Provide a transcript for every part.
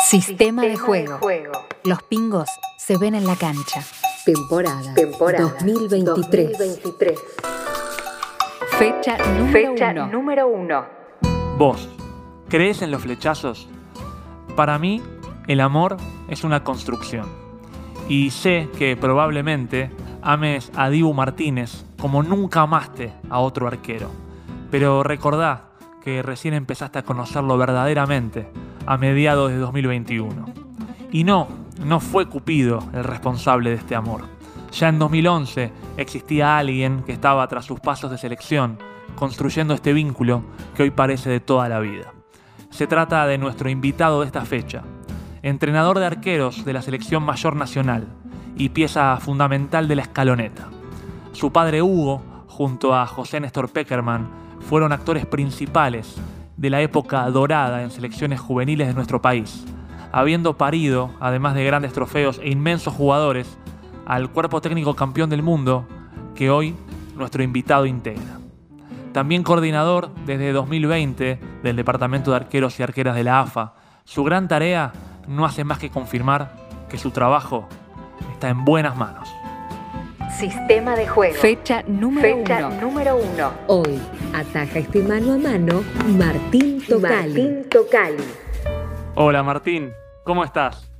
Sistema de juego. Los pingos se ven en la cancha. Temporada 2023. Fecha número 1. ¿Vos crees en los flechazos? Para mí, el amor es una construcción. Y sé que probablemente ames a Dibu Martínez como nunca amaste a otro arquero. Pero recordá que recién empezaste a conocerlo verdaderamente a mediados de 2021. Y no fue Cupido el responsable de este amor. Ya en 2011 existía alguien que estaba tras sus pasos de selección, construyendo este vínculo que hoy parece de toda la vida. Se trata de nuestro invitado de esta fecha, entrenador de arqueros de la selección mayor nacional y pieza fundamental de la escaloneta. Su padre Hugo, junto a José Néstor Peckerman, fueron actores principales de la época dorada en selecciones juveniles de nuestro país, habiendo parido, además de grandes trofeos e inmensos jugadores, al cuerpo técnico campeón del mundo que hoy nuestro invitado integra. También coordinador desde 2020 del Departamento de Arqueros y Arqueras de la AFA, su gran tarea no hace más que confirmar que su trabajo está en buenas manos. Sistema de juego. Fecha número 1. Hoy ataja este mano a mano Martín Tocali. Hola Martín, ¿cómo estás?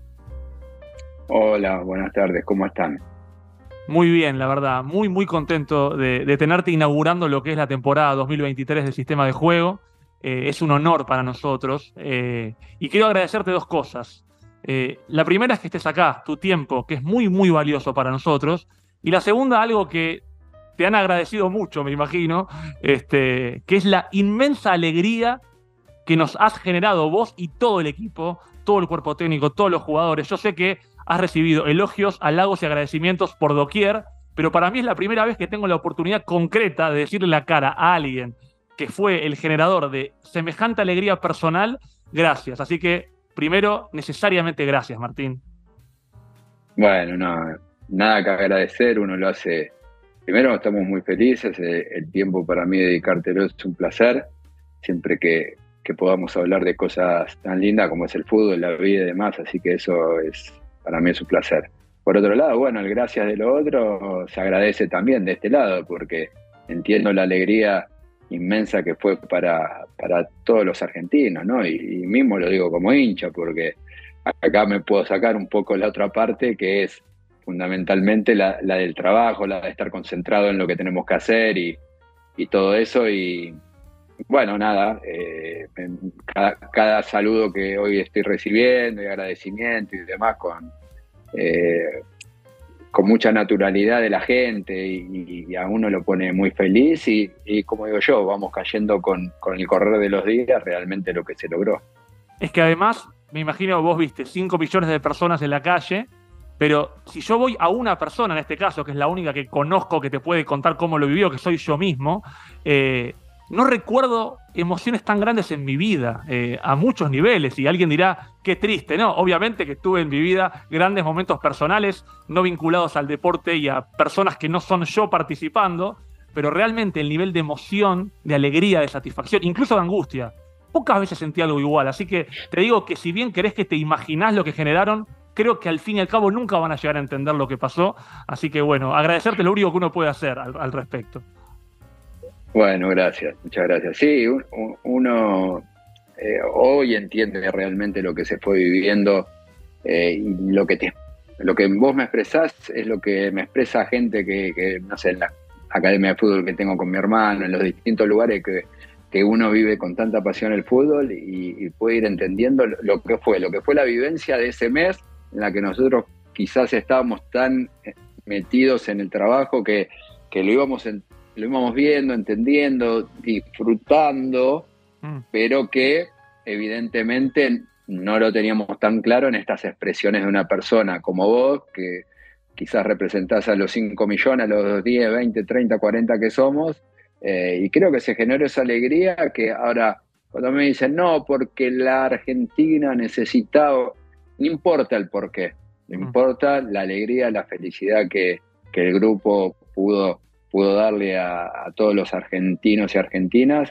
Hola, buenas tardes, ¿cómo están? Muy bien, la verdad, muy contento de tenerte inaugurando lo que es la temporada 2023 del Sistema de Juego. Es un honor para nosotros y quiero agradecerte dos cosas. La primera es que estés acá, tu tiempo, que es muy valioso para nosotros. Y la segunda, algo que te han agradecido mucho, me imagino, que es la inmensa alegría que nos has generado vos y todo el equipo, todo el cuerpo técnico, todos los jugadores. Yo sé que has recibido elogios, halagos y agradecimientos por doquier, pero para mí es la primera vez que tengo la oportunidad concreta de decirle la cara a alguien que fue el generador de semejante alegría personal. Gracias. Así que, primero, necesariamente gracias, Martín. Bueno, no, nada que agradecer, uno lo hace. Primero, estamos muy felices, el tiempo para mí dedicártelo es un placer, siempre que podamos hablar de cosas tan lindas como es el fútbol, la vida y demás, así que eso es, para mí es un placer. Por otro lado, bueno, el gracias de lo otro se agradece también de este lado, porque entiendo la alegría inmensa que fue para todos los argentinos, ¿no? Y mismo lo digo como hincha, porque acá me puedo sacar un poco la otra parte, que es fundamentalmente la del trabajo, la de estar concentrado en lo que tenemos que hacer y todo eso. Y bueno, nada, cada saludo que hoy estoy recibiendo y agradecimiento y demás con mucha naturalidad de la gente y a uno lo pone muy feliz y como digo yo, vamos cayendo con el correr de los días realmente lo que se logró. Es que además, me imagino, vos viste 5 millones de personas en la calle, pero si yo voy a una persona, en este caso, que es la única que conozco que te puede contar cómo lo vivió, que soy yo mismo, no recuerdo emociones tan grandes en mi vida, a muchos niveles, y alguien dirá, qué triste, ¿no? Obviamente que tuve en mi vida grandes momentos personales, no vinculados al deporte y a personas que no son yo participando, pero realmente el nivel de emoción, de alegría, de satisfacción, incluso de angustia, pocas veces sentí algo igual. Así que te digo que si bien querés que te imaginás lo que generaron, creo que al fin y al cabo nunca van a llegar a entender lo que pasó. Así que bueno, agradecerte lo único que uno puede hacer al respecto. Bueno, gracias, muchas gracias. Sí, uno hoy entiende realmente lo que se fue viviendo y lo que vos me expresás es lo que me expresa gente que no sé, en la academia de fútbol que tengo con mi hermano, en los distintos lugares que uno vive con tanta pasión el fútbol y puede ir entendiendo lo que fue la vivencia de ese mes en la que nosotros quizás estábamos tan metidos en el trabajo que lo íbamos viendo, entendiendo, disfrutando, pero que evidentemente no lo teníamos tan claro en estas expresiones de una persona como vos, que quizás representás a los 5 millones, a los 10, 20, 30, 40 que somos, y creo que se generó esa alegría que ahora, cuando me dicen, no, porque la Argentina necesitaba, no importa el porqué, no importa la alegría, la felicidad que el grupo pudo darle a todos los argentinos y argentinas,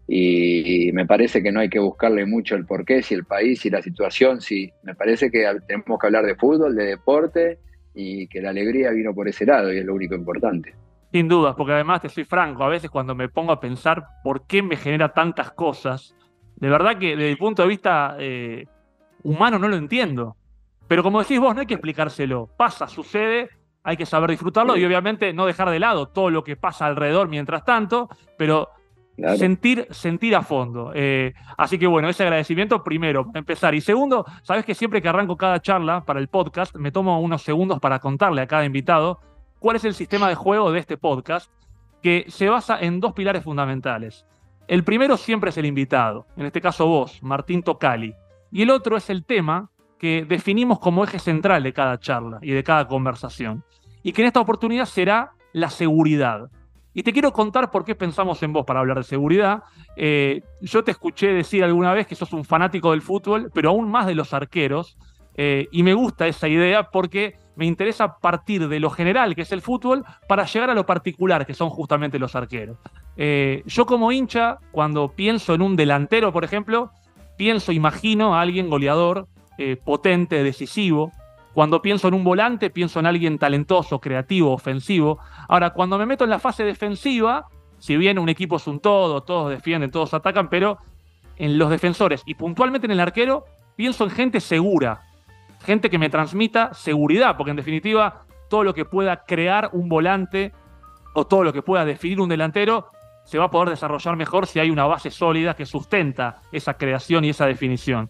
y me parece que no hay que buscarle mucho el porqué, si el país, si la situación, si me parece que tenemos que hablar de fútbol, de deporte, y que la alegría vino por ese lado, y es lo único importante. Sin dudas, porque además te soy franco, a veces cuando me pongo a pensar por qué me genera tantas cosas, de verdad que desde el punto de vista humano no lo entiendo. Pero como decís vos, no hay que explicárselo. Pasa, sucede, hay que saber disfrutarlo y obviamente no dejar de lado todo lo que pasa alrededor mientras tanto, pero Claro. sentir a fondo. Así que bueno, ese agradecimiento primero, para empezar. Y segundo, sabes que siempre que arranco cada charla para el podcast, me tomo unos segundos para contarle a cada invitado cuál es el sistema de juego de este podcast, que se basa en 2 pilares fundamentales. El primero siempre es el invitado, en este caso vos, Martín Tocali. Y el otro es el tema que definimos como eje central de cada charla y de cada conversación. Y que en esta oportunidad será la seguridad. Y te quiero contar por qué pensamos en vos para hablar de seguridad. Yo te escuché decir alguna vez que sos un fanático del fútbol, pero aún más de los arqueros. Y me gusta esa idea porque me interesa partir de lo general, que es el fútbol, para llegar a lo particular, que son justamente los arqueros. Yo como hincha, cuando pienso en un delantero, por ejemplo, imagino a alguien goleador, potente, decisivo. Cuando pienso en un volante, pienso en alguien talentoso, creativo, ofensivo. Ahora, cuando me meto en la fase defensiva, si bien un equipo es un todo, todos defienden, todos atacan, pero en los defensores y puntualmente en el arquero, pienso en gente segura, gente que me transmita seguridad, porque en definitiva, todo lo que pueda crear un volante o todo lo que pueda definir un delantero se va a poder desarrollar mejor si hay una base sólida que sustenta esa creación y esa definición.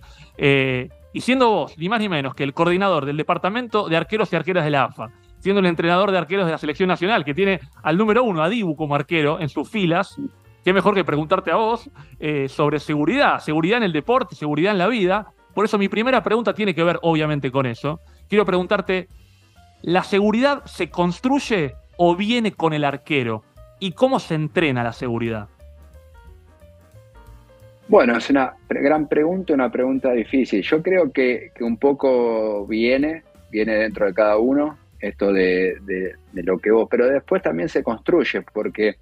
Y siendo vos, ni más ni menos que el coordinador del departamento de arqueros y arqueras de la AFA, siendo el entrenador de arqueros de la selección nacional, que tiene al número 1, a Dibu, como arquero en sus filas, qué mejor que preguntarte a vos sobre seguridad en el deporte, seguridad en la vida. Por eso mi primera pregunta tiene que ver, obviamente, con eso. Quiero preguntarte, ¿la seguridad se construye o viene con el arquero? ¿Y cómo se entrena la seguridad? Bueno, es una gran pregunta, una pregunta difícil. Yo creo que un poco viene dentro de cada uno esto de lo que vos, pero después también se construye, porque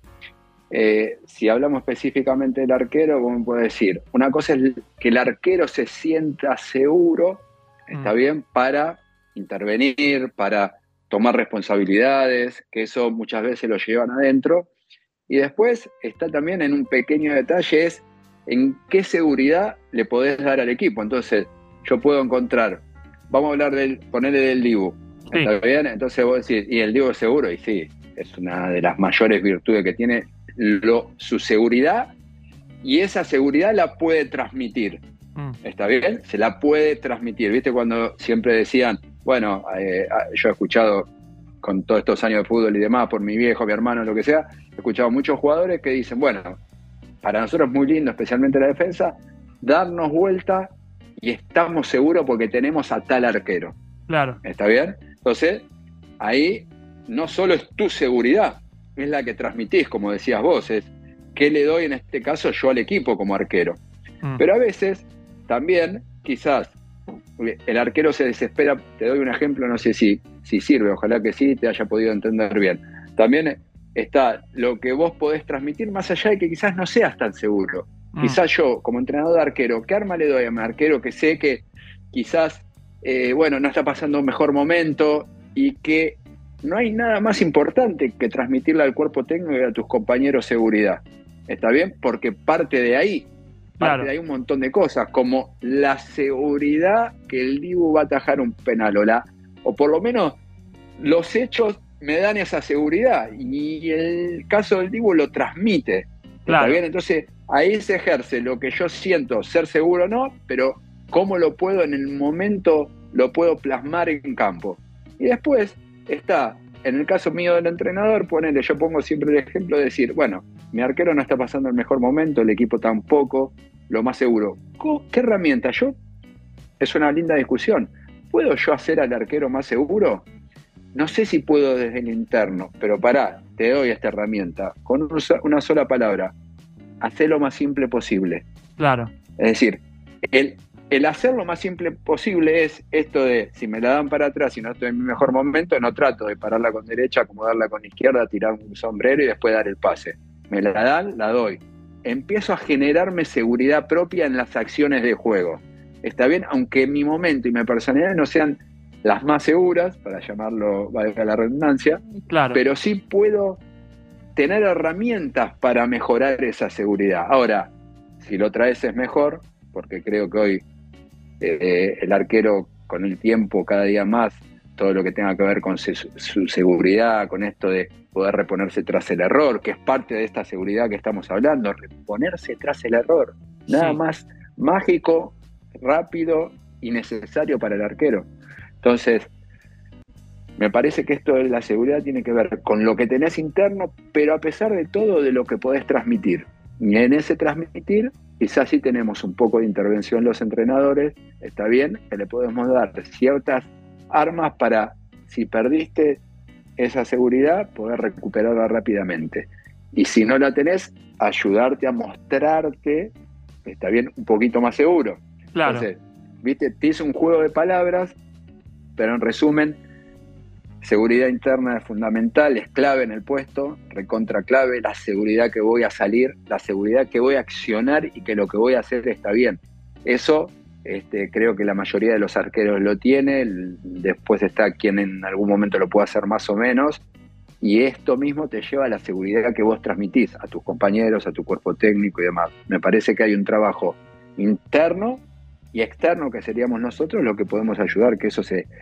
si hablamos específicamente del arquero, vos me podés decir, una cosa es que el arquero se sienta seguro, está bien, para intervenir, para tomar responsabilidades, que eso muchas veces lo llevan adentro, y después está también en un pequeño detalle, es en qué seguridad le podés dar al equipo. Entonces, yo puedo encontrar, vamos a hablar ponerle del Dibu, ¿está bien? Entonces vos decís, ¿y el Dibu es seguro? Y sí, es una de las mayores virtudes que tiene su seguridad, y esa seguridad la puede transmitir. ¿Está bien? Se la puede transmitir. ¿Viste cuando siempre decían, bueno, yo he escuchado con todos estos años de fútbol y demás, por mi viejo, mi hermano, lo que sea, he escuchado muchos jugadores que dicen, bueno, para nosotros es muy lindo, especialmente la defensa, darnos vuelta y estamos seguros porque tenemos a tal arquero. Claro. ¿Está bien? Entonces, ahí no solo es tu seguridad, es la que transmitís, como decías vos, es qué le doy en este caso yo al equipo como arquero. Pero a veces también, quizás, el arquero se desespera. Te doy un ejemplo, no sé si sirve, ojalá que sí, te haya podido entender bien. También está lo que vos podés transmitir más allá de que quizás no seas tan seguro. Quizás yo, como entrenador de arquero, ¿qué arma le doy a mi arquero que sé que quizás, no está pasando un mejor momento y que no hay nada más importante que transmitirle al cuerpo técnico y a tus compañeros seguridad? ¿Está bien? Porque parte de ahí un montón de cosas, como la seguridad que el Dibu va a atajar un penal, o por lo menos los hechos me dan esa seguridad, y el caso del Dibu lo transmite. ¿Está bien? Entonces ahí se ejerce lo que yo siento ser seguro o no, pero cómo lo puedo en el momento, lo puedo plasmar en campo. Y después está, en el caso mío del entrenador, yo pongo siempre el ejemplo de decir, bueno, mi arquero no está pasando el mejor momento, el equipo tampoco, lo más seguro. ¿Qué herramienta? Es una linda discusión. ¿Puedo yo hacer al arquero más seguro? No sé si puedo desde el interno, pero te doy esta herramienta. Con una sola palabra, hacer lo más simple posible. Claro. Es decir, el hacer lo más simple posible es esto de, si me la dan para atrás y no estoy en mi mejor momento, no trato de pararla con derecha, acomodarla con izquierda, tirar un sombrero y después dar el pase. Me la dan, la doy. empiezo a generarme seguridad propia en las acciones de juego. ¿Está bien? Aunque mi momento y mi personalidad no sean las más seguras, para llamarlo, valga la redundancia, Claro. pero sí puedo tener herramientas para mejorar esa seguridad. Ahora, si lo traes es mejor, porque creo que hoy el arquero con el tiempo cada día más, todo lo que tenga que ver con su seguridad, con esto de poder reponerse tras el error, que es parte de esta seguridad que estamos hablando, reponerse tras el error. Nada más mágico, rápido y necesario para el arquero. Entonces, me parece que esto de la seguridad tiene que ver con lo que tenés interno, pero a pesar de todo, de lo que podés transmitir. Y en ese transmitir, quizás sí tenemos un poco de intervención los entrenadores, está bien, que le podemos dar ciertas armas para, si perdiste esa seguridad, poder recuperarla rápidamente. Y si no la tenés, ayudarte a mostrarte, está bien, un poquito más seguro. Claro. Entonces, viste, te hice un juego de palabras, pero en resumen, seguridad interna es fundamental, es clave en el puesto, recontra clave, la seguridad que voy a salir, la seguridad que voy a accionar y que lo que voy a hacer está bien. Eso creo que la mayoría de los arqueros lo tiene, después está quien en algún momento lo puede hacer más o menos, y esto mismo te lleva a la seguridad que vos transmitís a tus compañeros, a tu cuerpo técnico y demás. Me parece que hay un trabajo interno y externo que seríamos nosotros lo que podemos ayudar, que eso se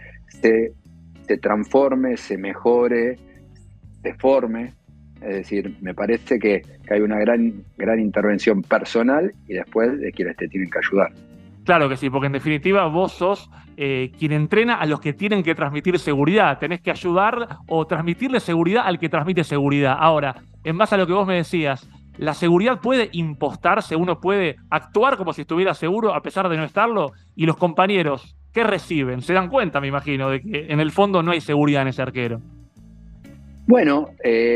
transforme, se mejore, se forme. Es decir, me parece que hay una gran intervención personal y después de quienes te tienen que ayudar. Claro que sí, porque en definitiva vos sos quien entrena a los que tienen que transmitir seguridad. Tenés que ayudar o transmitirle seguridad al que transmite seguridad. Ahora, en base a lo que vos me decías, ¿la seguridad puede impostarse? ¿Uno puede actuar como si estuviera seguro a pesar de no estarlo? ¿Y los compañeros qué reciben? Se dan cuenta, me imagino, de que en el fondo no hay seguridad en ese arquero. Bueno,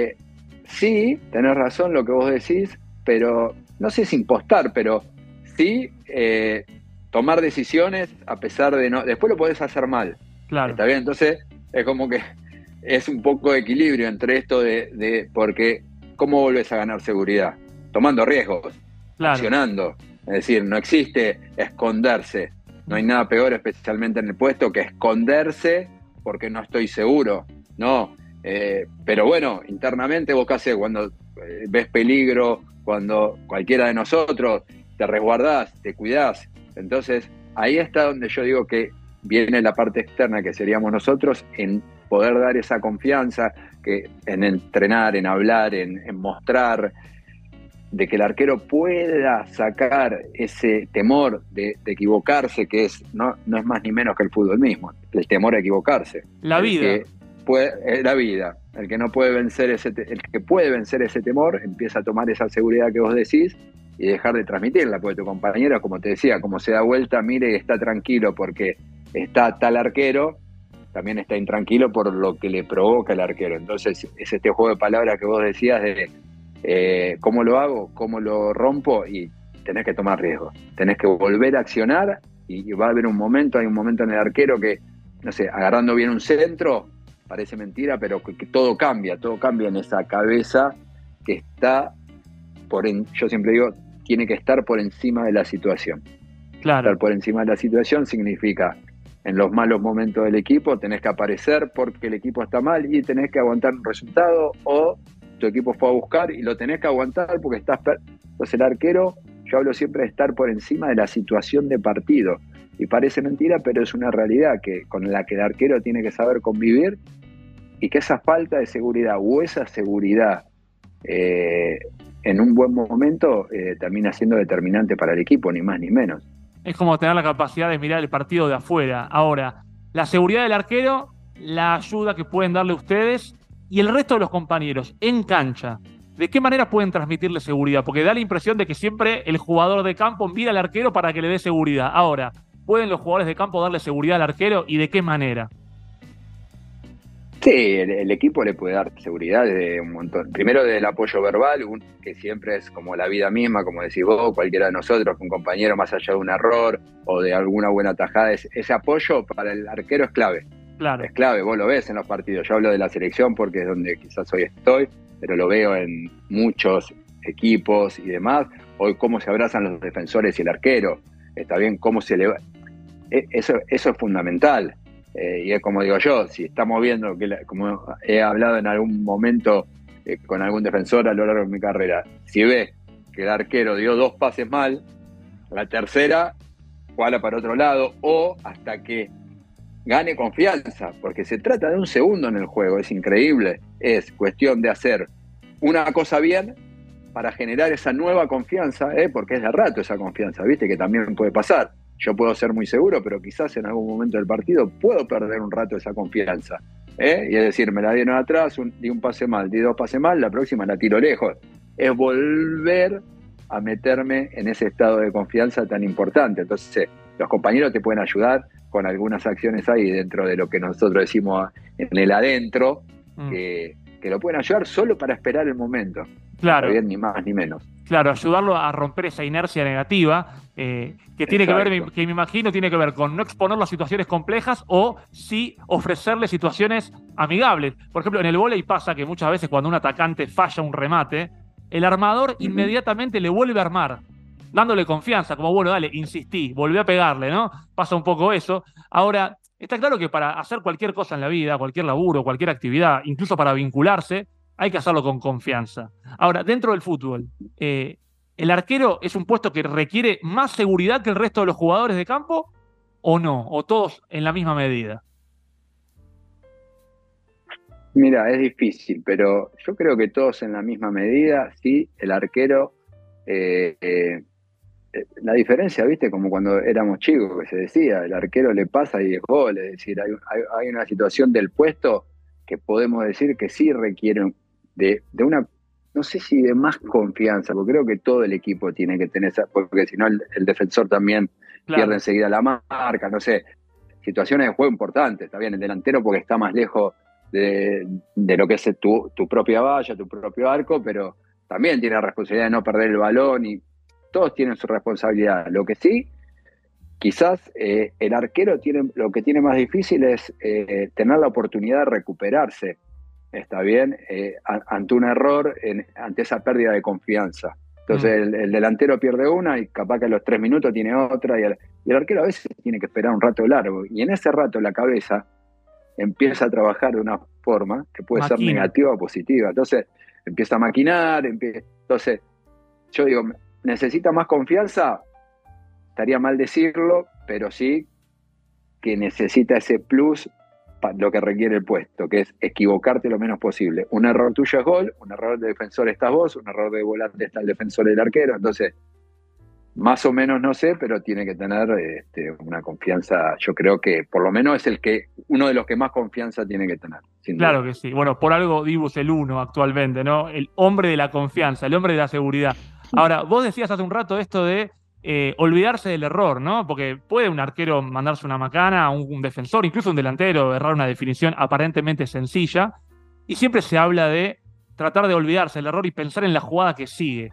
sí, tenés razón lo que vos decís, pero no sé si impostar, pero sí tomar decisiones a pesar de no... Después lo podés hacer mal. Claro. ¿Está bien? Entonces es como que es un poco de equilibrio entre esto porque ¿cómo volvés a ganar seguridad? Tomando riesgos, claro, accionando. Es decir, no existe esconderse. No hay nada peor, especialmente en el puesto, que esconderse porque no estoy seguro. No, pero bueno, internamente vos qué hacés cuando ves peligro, cuando cualquiera de nosotros te resguardás, te cuidás. Entonces, ahí está donde yo digo que viene la parte externa, que seríamos nosotros, en poder dar esa confianza, que en entrenar, en hablar, en mostrar, de que el arquero pueda sacar ese temor de equivocarse, que no es más ni menos que el fútbol mismo, el temor a equivocarse. La vida. La vida. El que no puede vencer el que puede vencer ese temor, empieza a tomar esa seguridad que vos decís y dejar de transmitirla, porque tu compañero, como te decía, como se da vuelta, mire y está tranquilo porque está tal arquero, también está intranquilo por lo que le provoca el arquero. Entonces es este juego de palabras que vos decías de ¿cómo lo hago? ¿Cómo lo rompo? Y tenés que tomar riesgos, tenés que volver a accionar y va a haber hay un momento en el arquero que, no sé, agarrando bien un centro, parece mentira, pero que todo cambia en esa cabeza que está yo siempre digo, tiene que estar por encima de la situación. Claro. Estar por encima de la situación significa, en los malos momentos del equipo, tenés que aparecer porque el equipo está mal y tenés que aguantar un resultado, o tu equipo fue a buscar y lo tenés que aguantar porque estás... Entonces el arquero, yo hablo siempre de estar por encima de la situación de partido. Y parece mentira, pero es una realidad con la que el arquero tiene que saber convivir, y que esa falta de seguridad o esa seguridad en un buen momento termina siendo determinante para el equipo, ni más ni menos. Es como tener la capacidad de mirar el partido de afuera. Ahora, la seguridad del arquero, la ayuda que pueden darle ustedes y el resto de los compañeros en cancha, ¿de qué manera pueden transmitirle seguridad? Porque da la impresión de que siempre el jugador de campo mira al arquero para que le dé seguridad. Ahora, ¿pueden los jugadores de campo darle seguridad al arquero y de qué manera? Sí, el equipo le puede dar seguridad de un montón. Primero del apoyo verbal, que siempre es como la vida misma, como decís vos, cualquiera de nosotros, un compañero más allá de un error o de alguna buena tajada. Ese apoyo para el arquero es clave. Claro. Es clave, vos lo ves en los partidos. Yo hablo de la selección porque es donde quizás hoy estoy, pero lo veo en muchos equipos y demás, o cómo se abrazan los defensores y el arquero, está bien, cómo se le... Eso es fundamental. Y es como digo yo, si estamos viendo, como he hablado en algún momento con algún defensor a lo largo de mi carrera, si ves que el arquero dio 2 pases mal, la tercera jugala para otro lado, o hasta que gane confianza, porque se trata de un segundo en el juego, es increíble, es cuestión de hacer una cosa bien para generar esa nueva confianza, porque es de rato esa confianza, viste que también puede pasar. Yo puedo ser muy seguro, pero quizás en algún momento del partido puedo perder un rato esa confianza. Y es decir, me la dieron atrás, di un pase mal, di 2 pases mal, la próxima la tiro lejos. Es volver a meterme en ese estado de confianza tan importante. Entonces, los compañeros te pueden ayudar con algunas acciones ahí dentro de lo que nosotros decimos en el adentro, que lo pueden ayudar solo para esperar el momento. Claro. No bien, ni más ni menos. Claro, ayudarlo a romper esa inercia negativa, que tiene que ver, que me imagino, tiene que ver con no exponerlo a situaciones complejas o sí ofrecerle situaciones amigables. Por ejemplo, en el vóley pasa que muchas veces cuando un atacante falla un remate, el armador inmediatamente le vuelve a armar, dándole confianza, como bueno, dale, insistí, volví a pegarle, ¿no? Pasa un poco eso. Ahora, está claro que para hacer cualquier cosa en la vida, cualquier laburo, cualquier actividad, incluso para vincularse, hay que hacerlo con confianza. Ahora, dentro del fútbol, ¿el arquero es un puesto que requiere más seguridad que el resto de los jugadores de campo o no? ¿O todos en la misma medida? Mira, es difícil, pero yo creo que todos en la misma medida, sí, el arquero... la diferencia, viste, como cuando éramos chicos, que se decía, el arquero le pasa y es gol, es decir, hay una situación del puesto que podemos decir que sí requiere de una, no sé si de más confianza, porque creo que todo el equipo tiene que tener esa, porque si no el defensor también pierde enseguida la marca, no sé, situaciones de juego importantes, está bien, el delantero porque está más lejos de lo que es tu propia valla, tu propio arco, pero también tiene la responsabilidad de no perder el balón y todos tienen su responsabilidad. Lo que sí, quizás el arquero lo que tiene más difícil es tener la oportunidad de recuperarse, está bien, ante un error, ante esa pérdida de confianza. Entonces el delantero pierde una y capaz que a los 3 minutos tiene otra y el arquero a veces tiene que esperar un rato largo y en ese rato la cabeza empieza a trabajar de una forma que puede ser negativa o positiva. Entonces empieza a maquinar, entonces yo digo, ¿necesita más confianza? Estaría mal decirlo, pero sí que necesita ese plus para lo que requiere el puesto, que es equivocarte lo menos posible. Un error tuyo es gol, un error de defensor estás vos, un error de volante está el defensor y el arquero. Entonces, más o menos no sé, pero tiene que tener una confianza. Yo creo que por lo menos es uno de los que más confianza tiene que tener. Claro que sí. Bueno, por algo Dibu es el uno actualmente, ¿no? El hombre de la confianza, el hombre de la seguridad. Ahora, vos decías hace un rato esto de olvidarse del error, ¿no? Porque puede un arquero mandarse una macana, un defensor, incluso un delantero, errar una definición aparentemente sencilla, y siempre se habla de tratar de olvidarse del error y pensar en la jugada que sigue.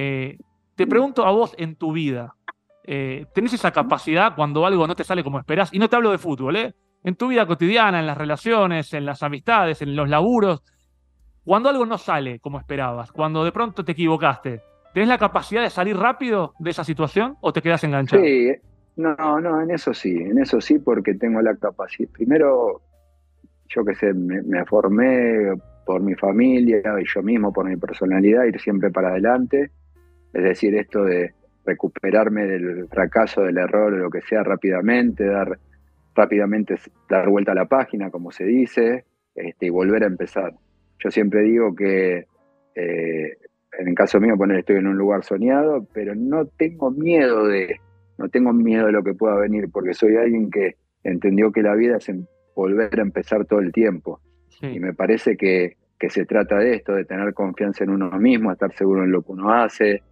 Te pregunto a vos en tu vida, ¿tenés esa capacidad cuando algo no te sale como esperás? Y no te hablo de fútbol, en tu vida cotidiana, en las relaciones, en las amistades, en los laburos, cuando algo no sale como esperabas, cuando de pronto te equivocaste, ¿tenés la capacidad de salir rápido de esa situación o te quedás enganchado? Sí, no, en eso sí, porque tengo la capacidad. Primero, yo qué sé, me formé por mi familia y yo mismo, por mi personalidad, ir siempre para adelante. Es decir, esto de recuperarme del fracaso, del error, o lo que sea, rápidamente, dar vuelta a la página, como se dice, y volver a empezar. Yo siempre digo que en el caso mío, estoy en un lugar soñado, pero no tengo miedo de lo que pueda venir, porque soy alguien que entendió que la vida es volver a empezar todo el tiempo. Sí. Y me parece que se trata de esto, de tener confianza en uno mismo, estar seguro en lo que uno hace,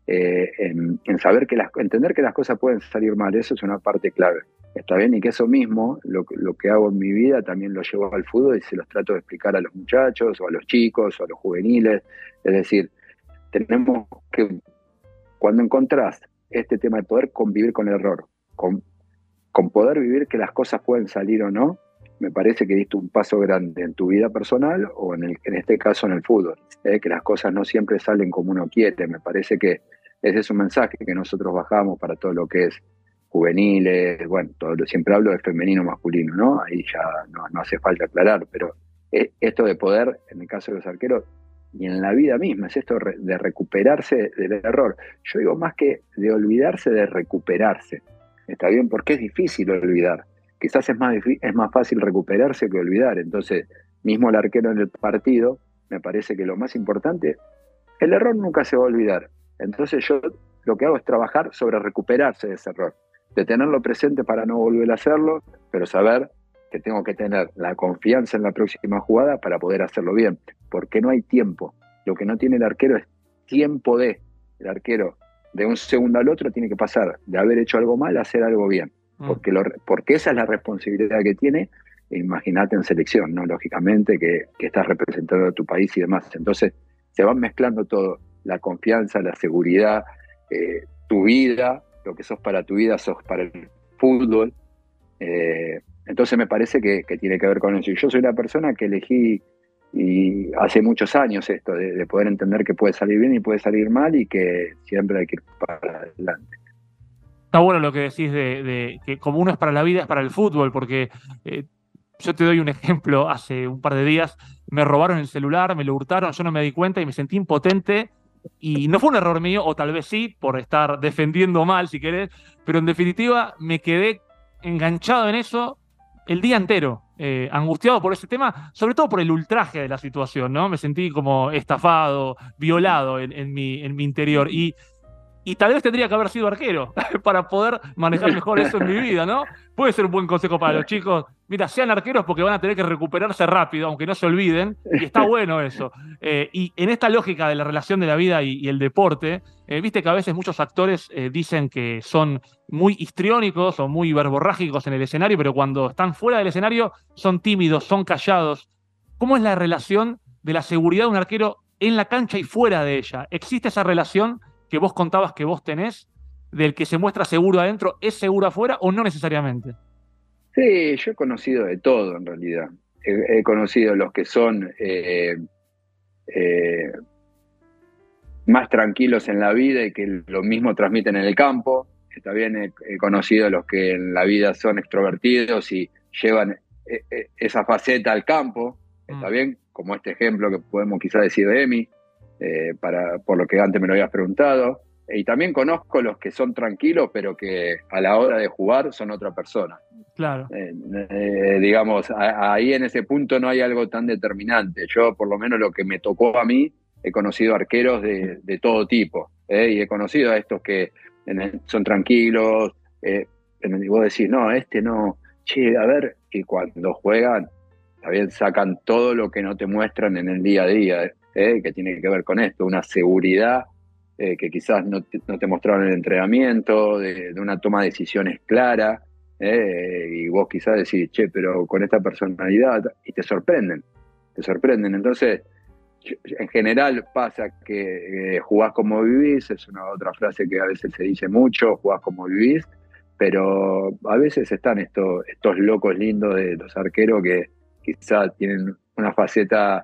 en saber entender que las cosas pueden salir mal. Eso es una parte clave. Está bien, y que eso mismo, lo que hago en mi vida, también lo llevo al fútbol y se los trato de explicar a los muchachos, o a los chicos, o a los juveniles. Es decir, tenemos que, cuando encontrás este tema de poder convivir con el error, con poder vivir que las cosas pueden salir o no, me parece que diste un paso grande en tu vida personal o en este caso en el fútbol, que las cosas no siempre salen como uno quiere. Me parece que ese es un mensaje que nosotros bajamos para todo lo que es juveniles, bueno, siempre hablo de femenino, masculino, ¿no? Ahí ya no hace falta aclarar, pero esto de poder, en el caso de los arqueros, y en la vida misma, es esto de recuperarse del error. Yo digo más que de olvidarse, de recuperarse. ¿Está bien? Porque es difícil olvidar. Quizás es más fácil recuperarse que olvidar. Entonces, mismo el arquero en el partido, me parece que lo más importante, el error nunca se va a olvidar. Entonces yo lo que hago es trabajar sobre recuperarse de ese error, de tenerlo presente para no volver a hacerlo, pero saber que tengo que tener la confianza en la próxima jugada para poder hacerlo bien, porque no hay tiempo. Lo que no tiene el arquero es tiempo de. El arquero de un segundo al otro tiene que pasar de haber hecho algo mal a hacer algo bien, porque esa es la responsabilidad que tiene. Imagínate en selección, ¿no? Lógicamente que estás representando a tu país y demás. Entonces se van mezclando todo, la confianza, la seguridad, tu vida, lo que sos para tu vida, sos para el fútbol. Entonces me parece que tiene que ver con eso. Y yo soy una persona que elegí y hace muchos años esto, de poder entender que puede salir bien y puede salir mal y que siempre hay que ir para adelante. Está bueno lo que decís de que como uno es para la vida, es para el fútbol, porque yo te doy un ejemplo. Hace un par de días me robaron el celular, me lo hurtaron, yo no me di cuenta y me sentí impotente. Y no fue un error mío, o tal vez sí, por estar defendiendo mal, si querés, pero en definitiva me quedé enganchado en eso el día entero, angustiado por ese tema, sobre todo por el ultraje de la situación, ¿no? Me sentí como estafado, violado en mi interior. Y tal vez tendría que haber sido arquero para poder manejar mejor eso en mi vida, ¿no? Puede ser un buen consejo para los chicos. Mira, sean arqueros porque van a tener que recuperarse rápido, aunque no se olviden, y está bueno eso. Y en esta lógica de la relación de la vida y el deporte, viste que a veces muchos actores dicen que son muy histriónicos o muy verborrágicos en el escenario, pero cuando están fuera del escenario son tímidos, son callados. ¿Cómo es la relación de la seguridad de un arquero en la cancha y fuera de ella? ¿Existe esa relación que vos contabas que vos tenés, del que se muestra seguro adentro, es seguro afuera o no necesariamente? Sí, yo he conocido de todo en realidad. He conocido los que son más tranquilos en la vida y que lo mismo transmiten en el campo. Está bien, he conocido los que en la vida son extrovertidos y llevan esa faceta al campo. Está bien, como este ejemplo que podemos quizás decir de Emi. Por lo que antes me lo habías preguntado, y también conozco los que son tranquilos pero que a la hora de jugar son otra persona. Claro. Digamos, ahí en ese punto no hay algo tan determinante. Yo, por lo menos lo que me tocó a mí, he conocido arqueros de todo tipo, y he conocido a estos que son tranquilos, y vos decís, no, no, che, a ver, y cuando juegan, también sacan todo lo que no te muestran en el día a día, que tiene que ver con esto, una seguridad que quizás no te mostraron en el entrenamiento, de una toma de decisiones clara, y vos quizás decís, che, pero con esta personalidad, y te sorprenden. Entonces, en general pasa que jugás como vivís, es una otra frase que a veces se dice mucho, jugás como vivís, pero a veces están estos locos lindos de los arqueros que quizás tienen una faceta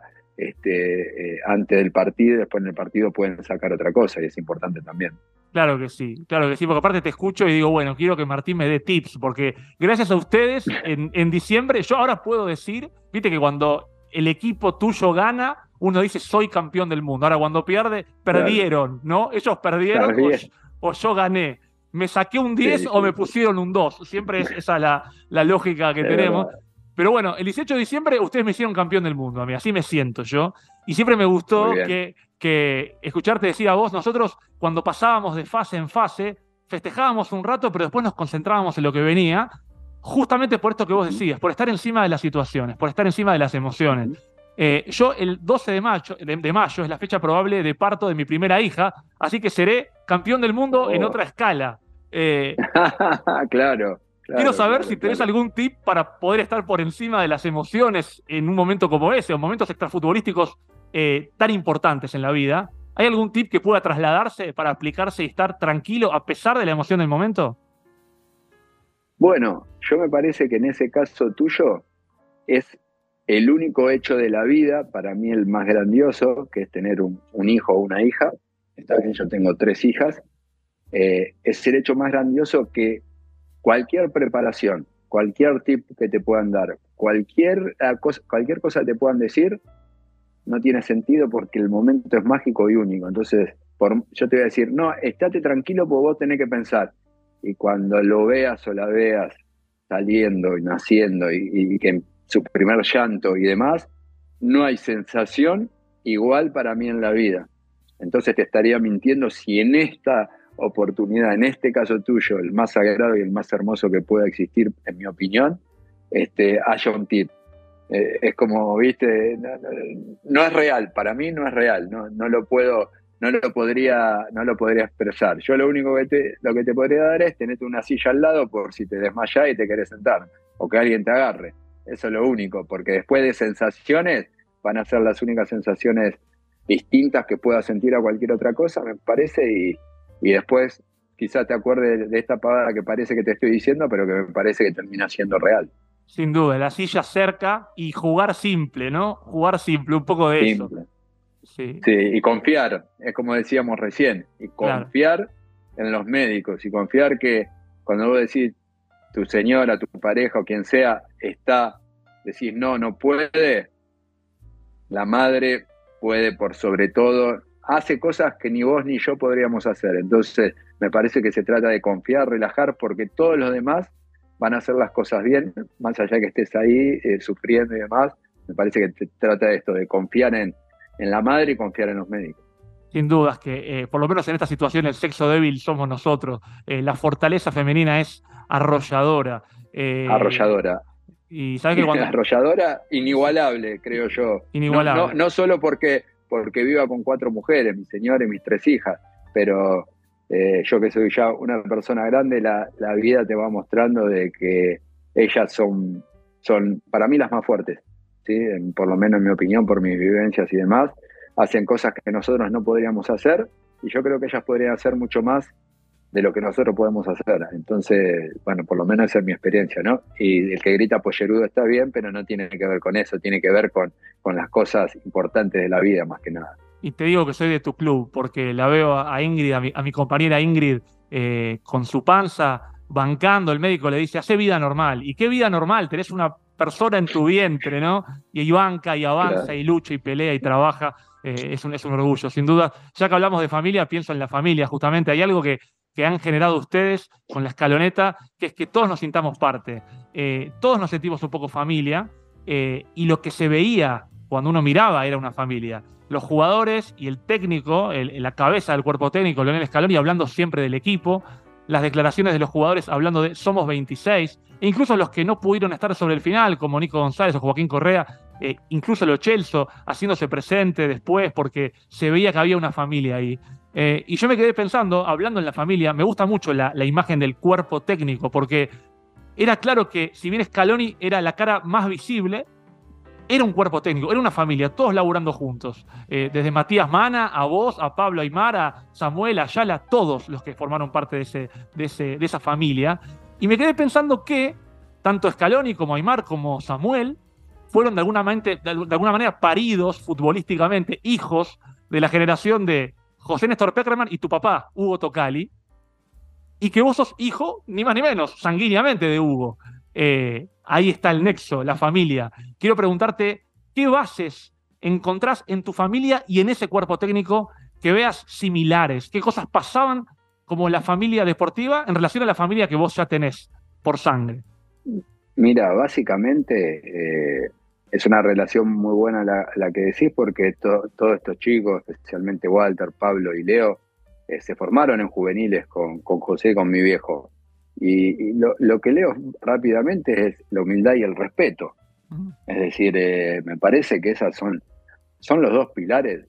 antes del partido y después en el partido pueden sacar otra cosa y es importante también. Claro que sí, porque aparte te escucho y digo, bueno, quiero que Martín me dé tips, porque gracias a ustedes en diciembre, yo ahora puedo decir, viste que cuando el equipo tuyo gana, uno dice soy campeón del mundo, ahora cuando pierde, perdieron, ¿no? Ellos perdieron o yo gané. Me saqué un 10 o me pusieron un 2, siempre es esa la lógica que tenemos. Pero bueno, el 18 de diciembre ustedes me hicieron campeón del mundo, a mí, así me siento yo. Y siempre me gustó que escucharte decir a vos, nosotros cuando pasábamos de fase en fase, festejábamos un rato, pero después nos concentrábamos en lo que venía, justamente por esto que vos decías, por estar encima de las situaciones, por estar encima de las emociones. Yo el 12 de mayo es la fecha probable de parto de mi primera hija, así que seré campeón del mundo en otra escala. Claro. Quiero saber si tenés algún tip para poder estar por encima de las emociones en un momento como ese, o momentos extrafutbolísticos tan importantes en la vida. ¿Hay algún tip que pueda trasladarse para aplicarse y estar tranquilo a pesar de la emoción del momento? Bueno, yo me parece que en ese caso tuyo, es el único hecho de la vida, para mí el más grandioso, que es tener un hijo o una hija. Esta vez yo tengo 3 hijas. Es el hecho más grandioso que cualquier preparación, cualquier tip que te puedan dar, cualquier cosa que te puedan decir, no tiene sentido porque el momento es mágico y único. Entonces, yo te voy a decir, no, estate tranquilo porque vos tenés que pensar. Y cuando lo veas o la veas saliendo y naciendo y que su primer llanto y demás, no hay sensación igual para mí en la vida. Entonces te estaría mintiendo si en esta oportunidad, en este caso tuyo, el más sagrado y el más hermoso que pueda existir, en mi opinión, haya un tip. Es como, viste, no es real, para mí no es real, no lo podría expresar. Yo lo único lo que te podría dar es tenerte una silla al lado por si te desmayás y te querés sentar, o que alguien te agarre. Eso es lo único, porque después de sensaciones van a ser las únicas sensaciones distintas que puedas sentir a cualquier otra cosa, me parece, y después quizás te acuerdes de esta pavada que parece que te estoy diciendo, pero que me parece que termina siendo real. Sin duda, la silla cerca y jugar simple, ¿no? Jugar simple, un poco de simple. Eso. Sí, y confiar, es como decíamos recién, y confiar en los médicos, y confiar que cuando vos decís tu señora, tu pareja o quien sea, decís no puede, la madre puede por sobre todo, hace cosas que ni vos ni yo podríamos hacer. Entonces me parece que se trata de confiar, relajar, porque todos los demás van a hacer las cosas bien, más allá de que estés ahí sufriendo y demás. Me parece que se trata de esto, de confiar en la madre y confiar en los médicos. Sin dudas que, por lo menos en esta situación, el sexo débil somos nosotros. La fortaleza femenina es arrolladora. Arrolladora. Y ¿sabes que cuando... Arrolladora, inigualable, creo yo. Inigualable. No solo porque viva con 4 mujeres, mi señora y mis 3 hijas, pero yo que soy ya una persona grande, la vida te va mostrando de que ellas son para mí las más fuertes, ¿sí? Por lo menos en mi opinión, por mis vivencias y demás, hacen cosas que nosotros no podríamos hacer, y yo creo que ellas podrían hacer mucho más de lo que nosotros podemos hacer. Entonces, bueno, por lo menos esa es mi experiencia, ¿no? Y el que grita pollerudo está bien, pero no tiene que ver con eso, tiene que ver con las cosas importantes de la vida, más que nada. Y te digo que soy de tu club, porque la veo a Ingrid, a mi compañera Ingrid, con su panza, bancando. El médico le dice, hace vida normal. ¿Y qué vida normal? Tenés una persona en tu vientre, ¿no? Y banca y avanza, claro, y lucha y pelea y trabaja. Es un orgullo, sin duda. Ya que hablamos de familia, pienso en la familia, justamente. Hay algo que han generado ustedes con la escaloneta, que es que todos nos sintamos parte. Todos nos sentimos un poco familia, y lo que se veía cuando uno miraba era una familia. Los jugadores y el técnico, la cabeza del cuerpo técnico, Lionel Scaloni, hablando siempre del equipo, las declaraciones de los jugadores hablando de somos 26, e incluso los que no pudieron estar sobre el final, como Nico González o Joaquín Correa, incluso Lo Celso haciéndose presente después porque se veía que había una familia ahí. Y yo me quedé pensando, hablando en la familia, me gusta mucho la imagen del cuerpo técnico, porque era claro que si bien Scaloni era la cara más visible, era un cuerpo técnico, era una familia, todos laburando juntos. Desde Matías Mana, a vos, a Pablo Aimar, a Samuel, a Ayala, todos los que formaron parte de esa familia. Y me quedé pensando que tanto Scaloni como Aimar como Samuel fueron de alguna manera paridos futbolísticamente, hijos de la generación de José Néstor Peckerman y tu papá, Hugo Tocali, y que vos sos hijo, ni más ni menos, sanguíneamente de Hugo. Ahí está el nexo, la familia. Quiero preguntarte, ¿qué bases encontrás en tu familia y en ese cuerpo técnico que veas similares? ¿Qué cosas pasaban como la familia deportiva en relación a la familia que vos ya tenés por sangre? Mira, básicamente es una relación muy buena la que decís, porque todos estos chicos, especialmente Walter, Pablo y Leo, se formaron en juveniles con José y con mi viejo. Y lo que leo rápidamente es la humildad y el respeto. Es decir, me parece que esas son los 2 pilares,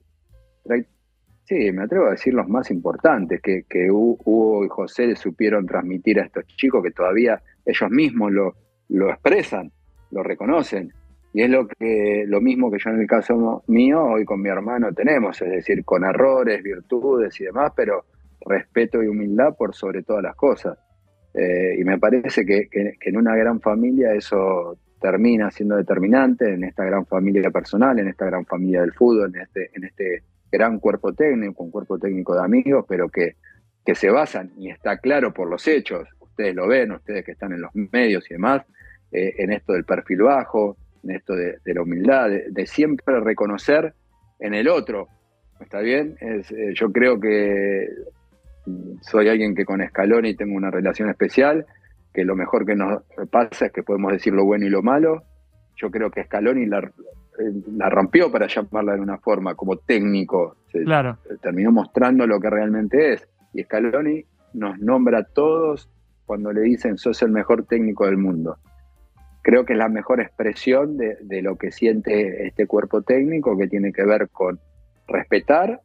sí, me atrevo a decir los más importantes, que Hugo y José le supieron transmitir a estos chicos, que todavía ellos mismos lo expresan, lo reconocen. Y es lo mismo que yo en el caso mío hoy con mi hermano tenemos, es decir, con errores, virtudes y demás, pero respeto y humildad por sobre todas las cosas. Y me parece que en una gran familia eso termina siendo determinante en esta gran familia personal, en esta gran familia del fútbol, en este gran cuerpo técnico, un cuerpo técnico de amigos, pero que se basan, y está claro por los hechos, ustedes lo ven, ustedes que están en los medios y demás, en esto del perfil bajo, en esto de la humildad, de siempre reconocer en el otro. ¿Está bien? Yo creo que soy alguien que con Scaloni tengo una relación especial, que lo mejor que nos pasa es que podemos decir lo bueno y lo malo. Yo creo que Scaloni la rompió, para llamarla de una forma, como técnico. Claro. Terminó mostrando lo que realmente es. Y Scaloni nos nombra a todos cuando le dicen sos el mejor técnico del mundo. Creo que es la mejor expresión de lo que siente este cuerpo técnico, que tiene que ver con respetar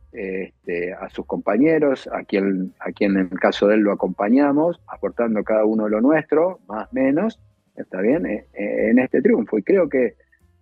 a sus compañeros, a quien en el caso de él lo acompañamos, aportando cada uno lo nuestro, más o menos, está bien, en este triunfo. Y creo que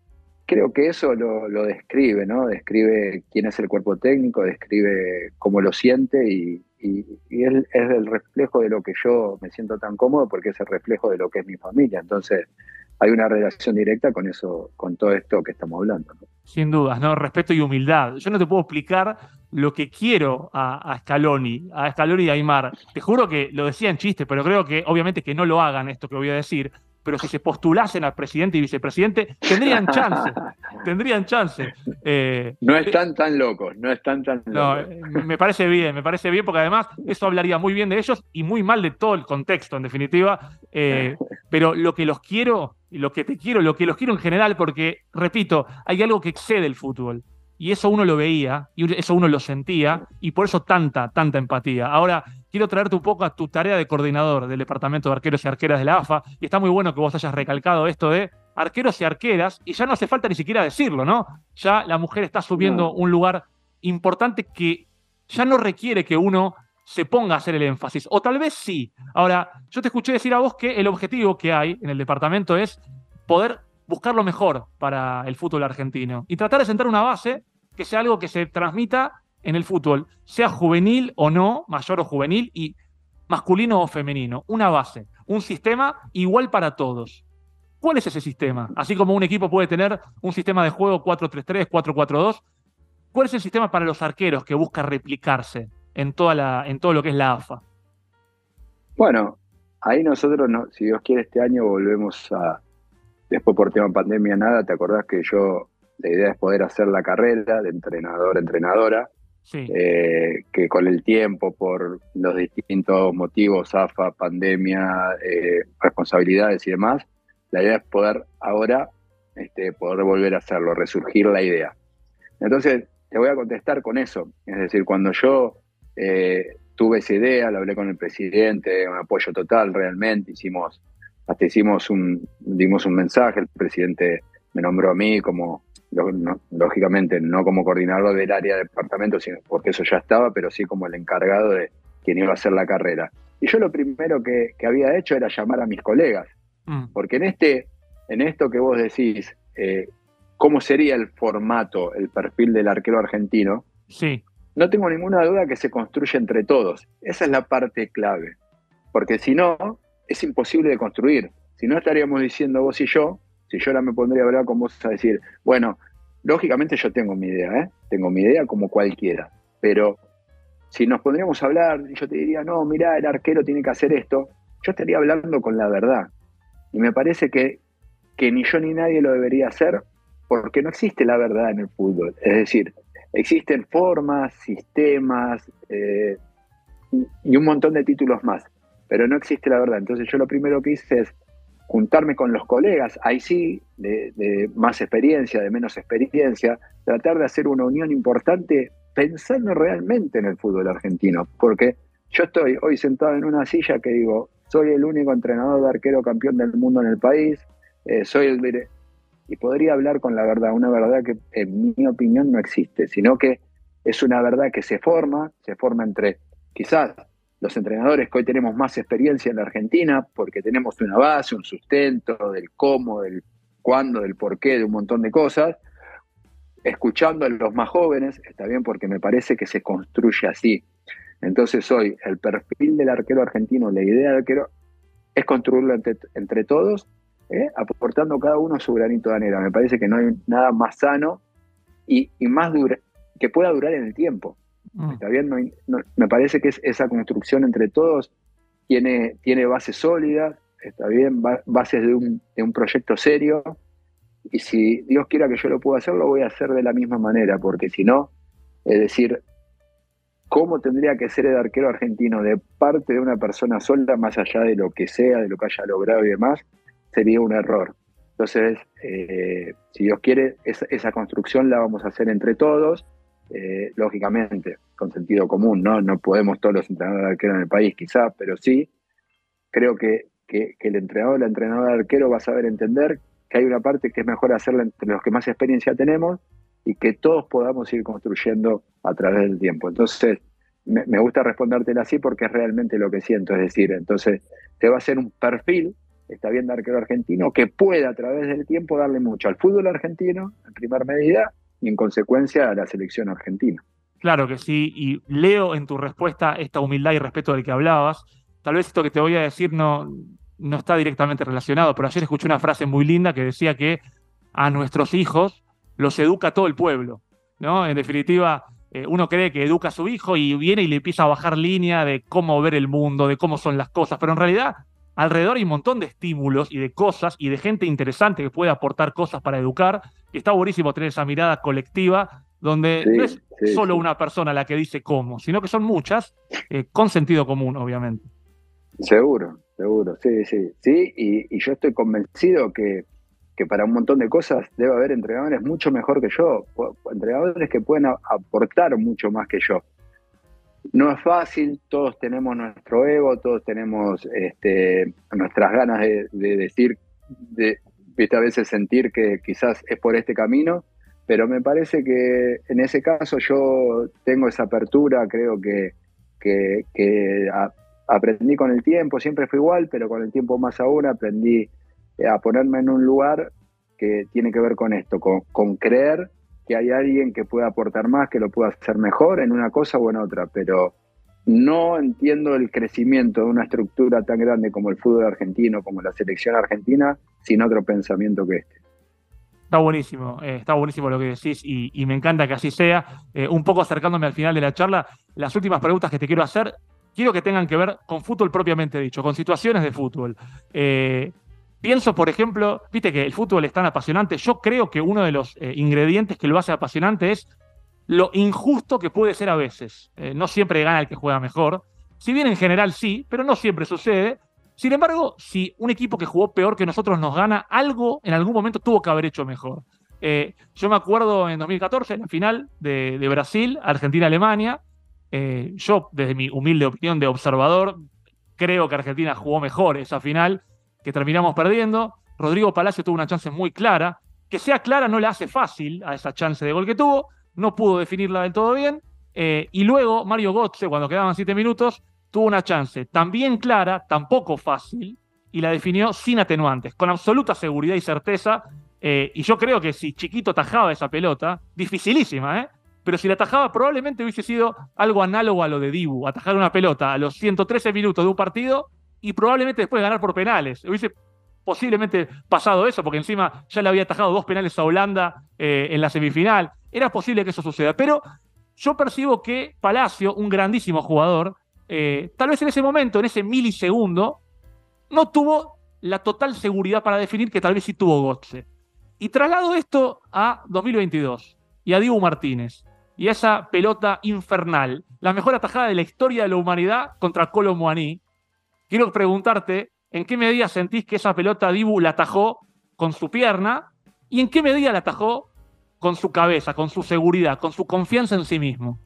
eso lo describe, ¿no? Describe quién es el cuerpo técnico, describe cómo lo siente y es el reflejo de lo que yo me siento tan cómodo, porque es el reflejo de lo que es mi familia. Entonces hay una relación directa con eso, con todo esto que estamos hablando, ¿no? Sin dudas, ¿no? Respeto y humildad. Yo no te puedo explicar lo que quiero a Scaloni y a Aimar. Te juro que lo decía en chiste, pero creo que obviamente que no lo hagan esto que voy a decir, pero si se postulasen a presidente y vicepresidente, tendrían chance. No están tan locos. No, me parece bien, porque además eso hablaría muy bien de ellos y muy mal de todo el contexto, en definitiva. Pero lo que los quiero, y lo que te quiero, lo que los quiero en general, porque, repito, hay algo que excede el fútbol. Y eso uno lo veía, y eso uno lo sentía, y por eso tanta empatía. Ahora, quiero traerte un poco a tu tarea de coordinador del Departamento de Arqueros y Arqueras de la AFA, y está muy bueno que vos hayas recalcado esto de arqueros y arqueras, y ya no hace falta ni siquiera decirlo, ¿no? Ya la mujer está asumiendo un lugar importante que ya no requiere que uno se ponga a hacer el énfasis, o tal vez sí. Ahora, yo te escuché decir a vos que el objetivo que hay en el departamento es poder buscar lo mejor para el fútbol argentino y tratar de sentar una base que sea algo que se transmita en el fútbol, sea juvenil o no, mayor o juvenil, y masculino o femenino. Una base, un sistema igual para todos. ¿Cuál es ese sistema? Así como un equipo puede tener un sistema de juego 4-3-3, 4-4-2, ¿cuál es el sistema para los arqueros que busca replicarse en todo lo que es la AFA? Bueno, ahí nosotros, si Dios quiere, este año volvemos después por tema pandemia nada, ¿te acordás que la idea es poder hacer la carrera de entrenador-entrenadora? Sí. Que con el tiempo, por los distintos motivos, AFA, pandemia, responsabilidades y demás, la idea es poder ahora poder volver a hacerlo, resurgir la idea. Entonces, te voy a contestar con eso. Es decir, cuando yo tuve esa idea, la hablé con el presidente, un apoyo total realmente, dimos un mensaje, el presidente me nombró a mí como, lógicamente, no como coordinador del área de departamento, sino porque eso ya estaba, pero sí como el encargado de quien iba a hacer la carrera. Y yo lo primero que había hecho era llamar a mis colegas, porque en esto que vos decís, ¿cómo sería el formato, el perfil del arquero argentino? Sí. No tengo ninguna duda que se construye entre todos. Esa es la parte clave, porque si no, es imposible de construir. Si no, estaríamos diciendo vos y yo, si yo ahora me pondría a hablar con vos a decir, bueno, lógicamente yo tengo mi idea, tengo mi idea como cualquiera, pero si nos pondríamos a hablar, yo te diría, no, mirá, el arquero tiene que hacer esto, yo estaría hablando con la verdad. Y me parece que ni yo ni nadie lo debería hacer, porque no existe la verdad en el fútbol. Es decir, existen formas, sistemas y un montón de títulos más, pero no existe la verdad. Entonces yo lo primero que hice es juntarme con los colegas, ahí sí, de más experiencia, de menos experiencia, tratar de hacer una unión importante pensando realmente en el fútbol argentino, porque yo estoy hoy sentado en una silla que digo, soy el único entrenador de arquero campeón del mundo en el país, y podría hablar con la verdad, una verdad que en mi opinión no existe, sino que es una verdad que se forma entre quizás los entrenadores que hoy tenemos más experiencia en la Argentina, porque tenemos una base, un sustento del cómo, del cuándo, del porqué, de un montón de cosas, escuchando a los más jóvenes, está bien, porque me parece que se construye así. Entonces hoy el perfil del arquero argentino, la idea del arquero, es construirlo entre todos aportando cada uno su granito de arena. Me parece que no hay nada más sano y más que pueda durar en el tiempo. ¿Está bien? Me parece que esa construcción entre todos tiene bases sólidas, está bien, bases de un proyecto serio, y si Dios quiera que yo lo pueda hacer, lo voy a hacer de la misma manera, porque si no, es decir, ¿cómo tendría que ser el arquero argentino de parte de una persona sola, más allá de lo que sea, de lo que haya logrado y demás? Sería un error. Entonces, si Dios quiere, esa construcción la vamos a hacer entre todos, lógicamente, con sentido común, ¿no? No podemos todos los entrenadores de arquero en el país, quizás, pero sí, creo que el entrenador, la entrenadora de arquero va a saber entender que hay una parte que es mejor hacerla entre los que más experiencia tenemos y que todos podamos ir construyendo a través del tiempo. Entonces, me gusta respondértela así porque es realmente lo que siento, es decir, entonces te va a hacer un perfil, está bien, de arquero argentino, que pueda a través del tiempo darle mucho al fútbol argentino, en primera medida, y en consecuencia a la selección argentina. Claro que sí, y leo en tu respuesta esta humildad y respeto del que hablabas. Tal vez esto que te voy a decir no está directamente relacionado, pero ayer escuché una frase muy linda que decía que a nuestros hijos los educa todo el pueblo, ¿no? En definitiva, uno cree que educa a su hijo y viene y le empieza a bajar línea de cómo ver el mundo, de cómo son las cosas, pero en realidad alrededor hay un montón de estímulos y de cosas y de gente interesante que puede aportar cosas para educar, y está buenísimo tener esa mirada colectiva donde no es solo una persona la que dice cómo, sino que son muchas, con sentido común, obviamente. Seguro, sí, y yo estoy convencido que para un montón de cosas debe haber entrenadores mucho mejor que yo, entrenadores que pueden aportar mucho más que yo. No es fácil, todos tenemos nuestro ego, todos tenemos nuestras ganas de decir, a veces sentir que quizás es por este camino, pero me parece que en ese caso yo tengo esa apertura, creo que aprendí con el tiempo, siempre fue igual, pero con el tiempo más aún aprendí a ponerme en un lugar que tiene que ver con esto, con creer que hay alguien que pueda aportar más, que lo pueda hacer mejor en una cosa o en otra, pero no entiendo el crecimiento de una estructura tan grande como el fútbol argentino, como la selección argentina, sin otro pensamiento que este. Está buenísimo lo que decís y me encanta que así sea. Un poco acercándome al final de la charla, las últimas preguntas que te quiero hacer, quiero que tengan que ver con fútbol propiamente dicho, con situaciones de fútbol. Pienso, por ejemplo, viste que el fútbol es tan apasionante. Yo creo que uno de los ingredientes que lo hace apasionante es lo injusto que puede ser a veces. No siempre gana el que juega mejor. Si bien en general sí, pero no siempre sucede. Sin embargo, si un equipo que jugó peor que nosotros nos gana, algo en algún momento tuvo que haber hecho mejor. Yo me acuerdo en 2014, en la final de Brasil, Argentina-Alemania. Yo, desde mi humilde opinión de observador, creo que Argentina jugó mejor esa final, que terminamos perdiendo. Rodrigo Palacio tuvo una chance muy clara. Que sea clara no le hace fácil a esa chance de gol que tuvo. No pudo definirla del todo bien. Y luego Mario Götze, cuando quedaban 7 minutos, tuvo una chance también clara, tampoco fácil, y la definió sin atenuantes, con absoluta seguridad y certeza. Y yo creo que si Chiquito tajaba esa pelota, dificilísima, pero si la atajaba probablemente hubiese sido algo análogo a lo de Dibu, atajar una pelota a los 113 minutos de un partido y probablemente después ganar por penales. Hubiese posiblemente pasado eso, porque encima ya le había atajado 2 penales a Holanda en la semifinal. Era posible que eso suceda, pero yo percibo que Palacio, un grandísimo jugador, tal vez en ese momento, en ese milisegundo, no tuvo la total seguridad para definir que tal vez sí tuvo Götze. Y traslado esto a 2022 y a Dibu Martínez y a esa pelota infernal, la mejor atajada de la historia de la humanidad contra Kolo Muani. Quiero preguntarte en qué medida sentís que esa pelota Dibu la atajó con su pierna y en qué medida la atajó con su cabeza, con su seguridad, con su confianza en sí mismo.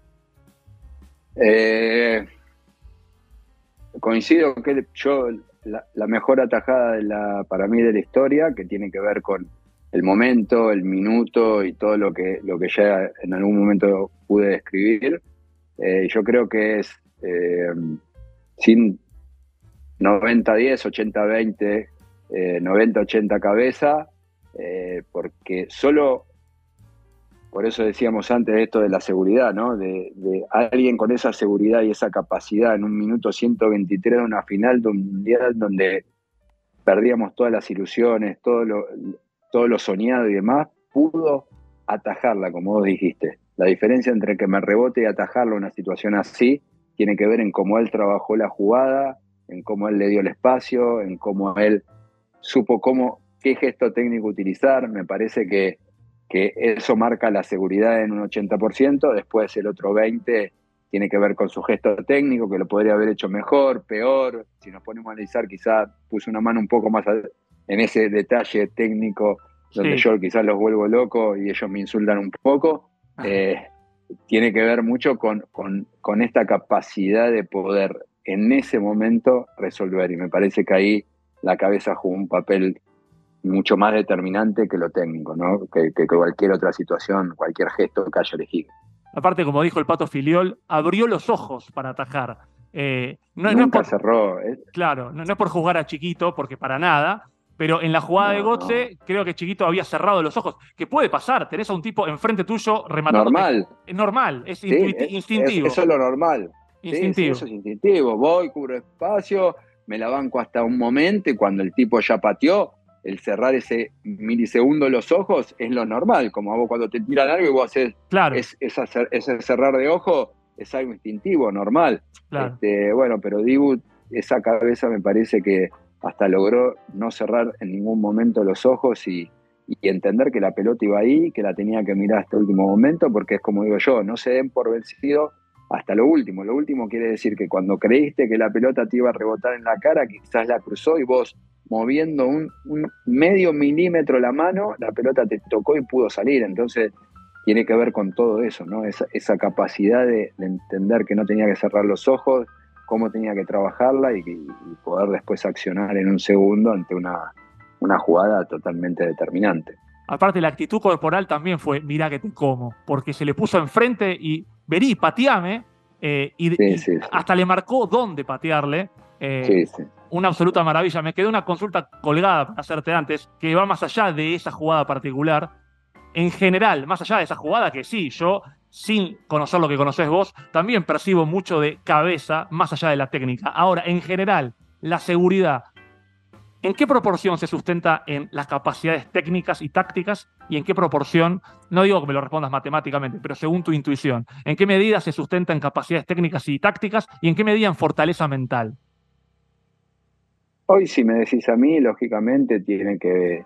Coincido que yo la mejor atajada para mí de la historia, que tiene que ver con el momento, el minuto y todo lo que ya en algún momento pude describir, yo creo que es sin 90-10, 80-20, 90-80 cabeza, porque solo, por eso decíamos antes esto de la seguridad, ¿no? De alguien con esa seguridad y esa capacidad en un minuto 123 de una final de un mundial donde perdíamos todas las ilusiones, todo lo soñado y demás, pudo atajarla, como vos dijiste. La diferencia entre que me rebote y atajarla una situación así tiene que ver en cómo él trabajó la jugada, en cómo él le dio el espacio, en cómo él supo qué gesto técnico utilizar. Me parece que eso marca la seguridad en un 80%, después el otro 20% tiene que ver con su gesto técnico, que lo podría haber hecho mejor, peor. Si nos ponemos a analizar, quizás puse una mano un poco más en ese detalle técnico, donde yo quizás los vuelvo loco y ellos me insultan un poco. Tiene que ver mucho con esta capacidad de poder en ese momento resolver, y me parece que ahí la cabeza jugó un papel mucho más determinante que lo técnico, ¿no? Que cualquier otra situación, cualquier gesto que haya elegido. Aparte, como dijo el Pato Filiol, abrió los ojos para atajar. Nunca cerró. Claro, no es por juzgar a Chiquito, porque para nada, pero en la jugada de Götze, creo que Chiquito había cerrado los ojos. Que puede pasar, tenés a un tipo enfrente tuyo rematando. Normal. Es normal, es sí, instintivo. Eso es lo normal. Instintivo. Sí, eso es instintivo. Voy, cubro espacio, me la banco hasta un momento, y cuando el tipo ya pateó, el cerrar ese milisegundo los ojos es lo normal, como a vos cuando te tiran algo y vos haces ese cerrar de ojo, es algo instintivo, normal. Claro. Bueno, pero Dibu, esa cabeza me parece que hasta logró no cerrar en ningún momento los ojos y entender que la pelota iba ahí, que la tenía que mirar hasta el último momento, porque es como digo yo, no se den por vencido hasta lo último. Lo último quiere decir que cuando creíste que la pelota te iba a rebotar en la cara, quizás la cruzó y vos, moviendo un medio milímetro la mano, la pelota te tocó y pudo salir. Entonces tiene que ver con todo eso, ¿no? Esa capacidad de entender que no tenía que cerrar los ojos, cómo tenía que trabajarla y poder después accionar en un segundo ante una jugada totalmente determinante. Aparte, la actitud corporal también fue, mirá que te como, porque se le puso enfrente y vení, pateame, hasta le marcó dónde patearle. Una absoluta maravilla. Me quedó una consulta colgada para hacerte antes, que va más allá de esa jugada particular. En general, más allá de esa jugada, que sí, yo, sin conocer lo que conocés vos, también percibo mucho de cabeza, más allá de la técnica. Ahora, en general, la seguridad, ¿en qué proporción se sustenta en las capacidades técnicas y tácticas? ¿Y en qué proporción, no digo que me lo respondas matemáticamente, pero según tu intuición, ¿en qué medida se sustenta en capacidades técnicas y tácticas? ¿Y en qué medida en fortaleza mental? Hoy, si me decís a mí, lógicamente tiene que...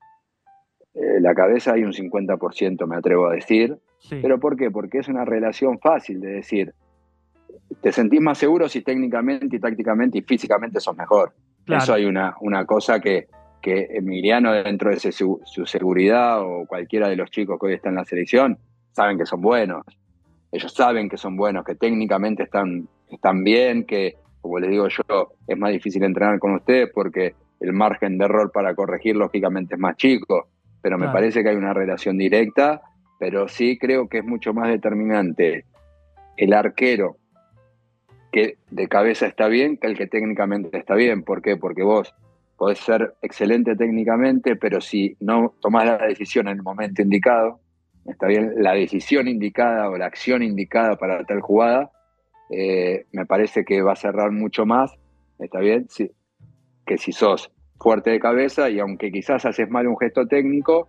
la cabeza hay un 50%, me atrevo a decir. Sí. ¿Pero por qué? Porque es una relación fácil de decir. Te sentís más seguro si técnicamente y tácticamente y físicamente sos mejor. Claro. Eso hay una cosa que Emiliano, dentro de su seguridad, o cualquiera de los chicos que hoy están en la selección, saben que son buenos. Ellos saben que son buenos, que técnicamente están bien, que, como les digo yo, es más difícil entrenar con ustedes porque el margen de error para corregir, lógicamente, es más chico. Pero me parece que hay una relación directa, pero sí creo que es mucho más determinante el arquero que de cabeza está bien que el que técnicamente está bien. ¿Por qué? Porque vos podés ser excelente técnicamente, pero si no tomás la decisión en el momento indicado, está bien, la decisión indicada o la acción indicada para tal jugada, me parece que va a cerrar mucho más, está bien, sí, que si sos fuerte de cabeza y aunque quizás haces mal un gesto técnico,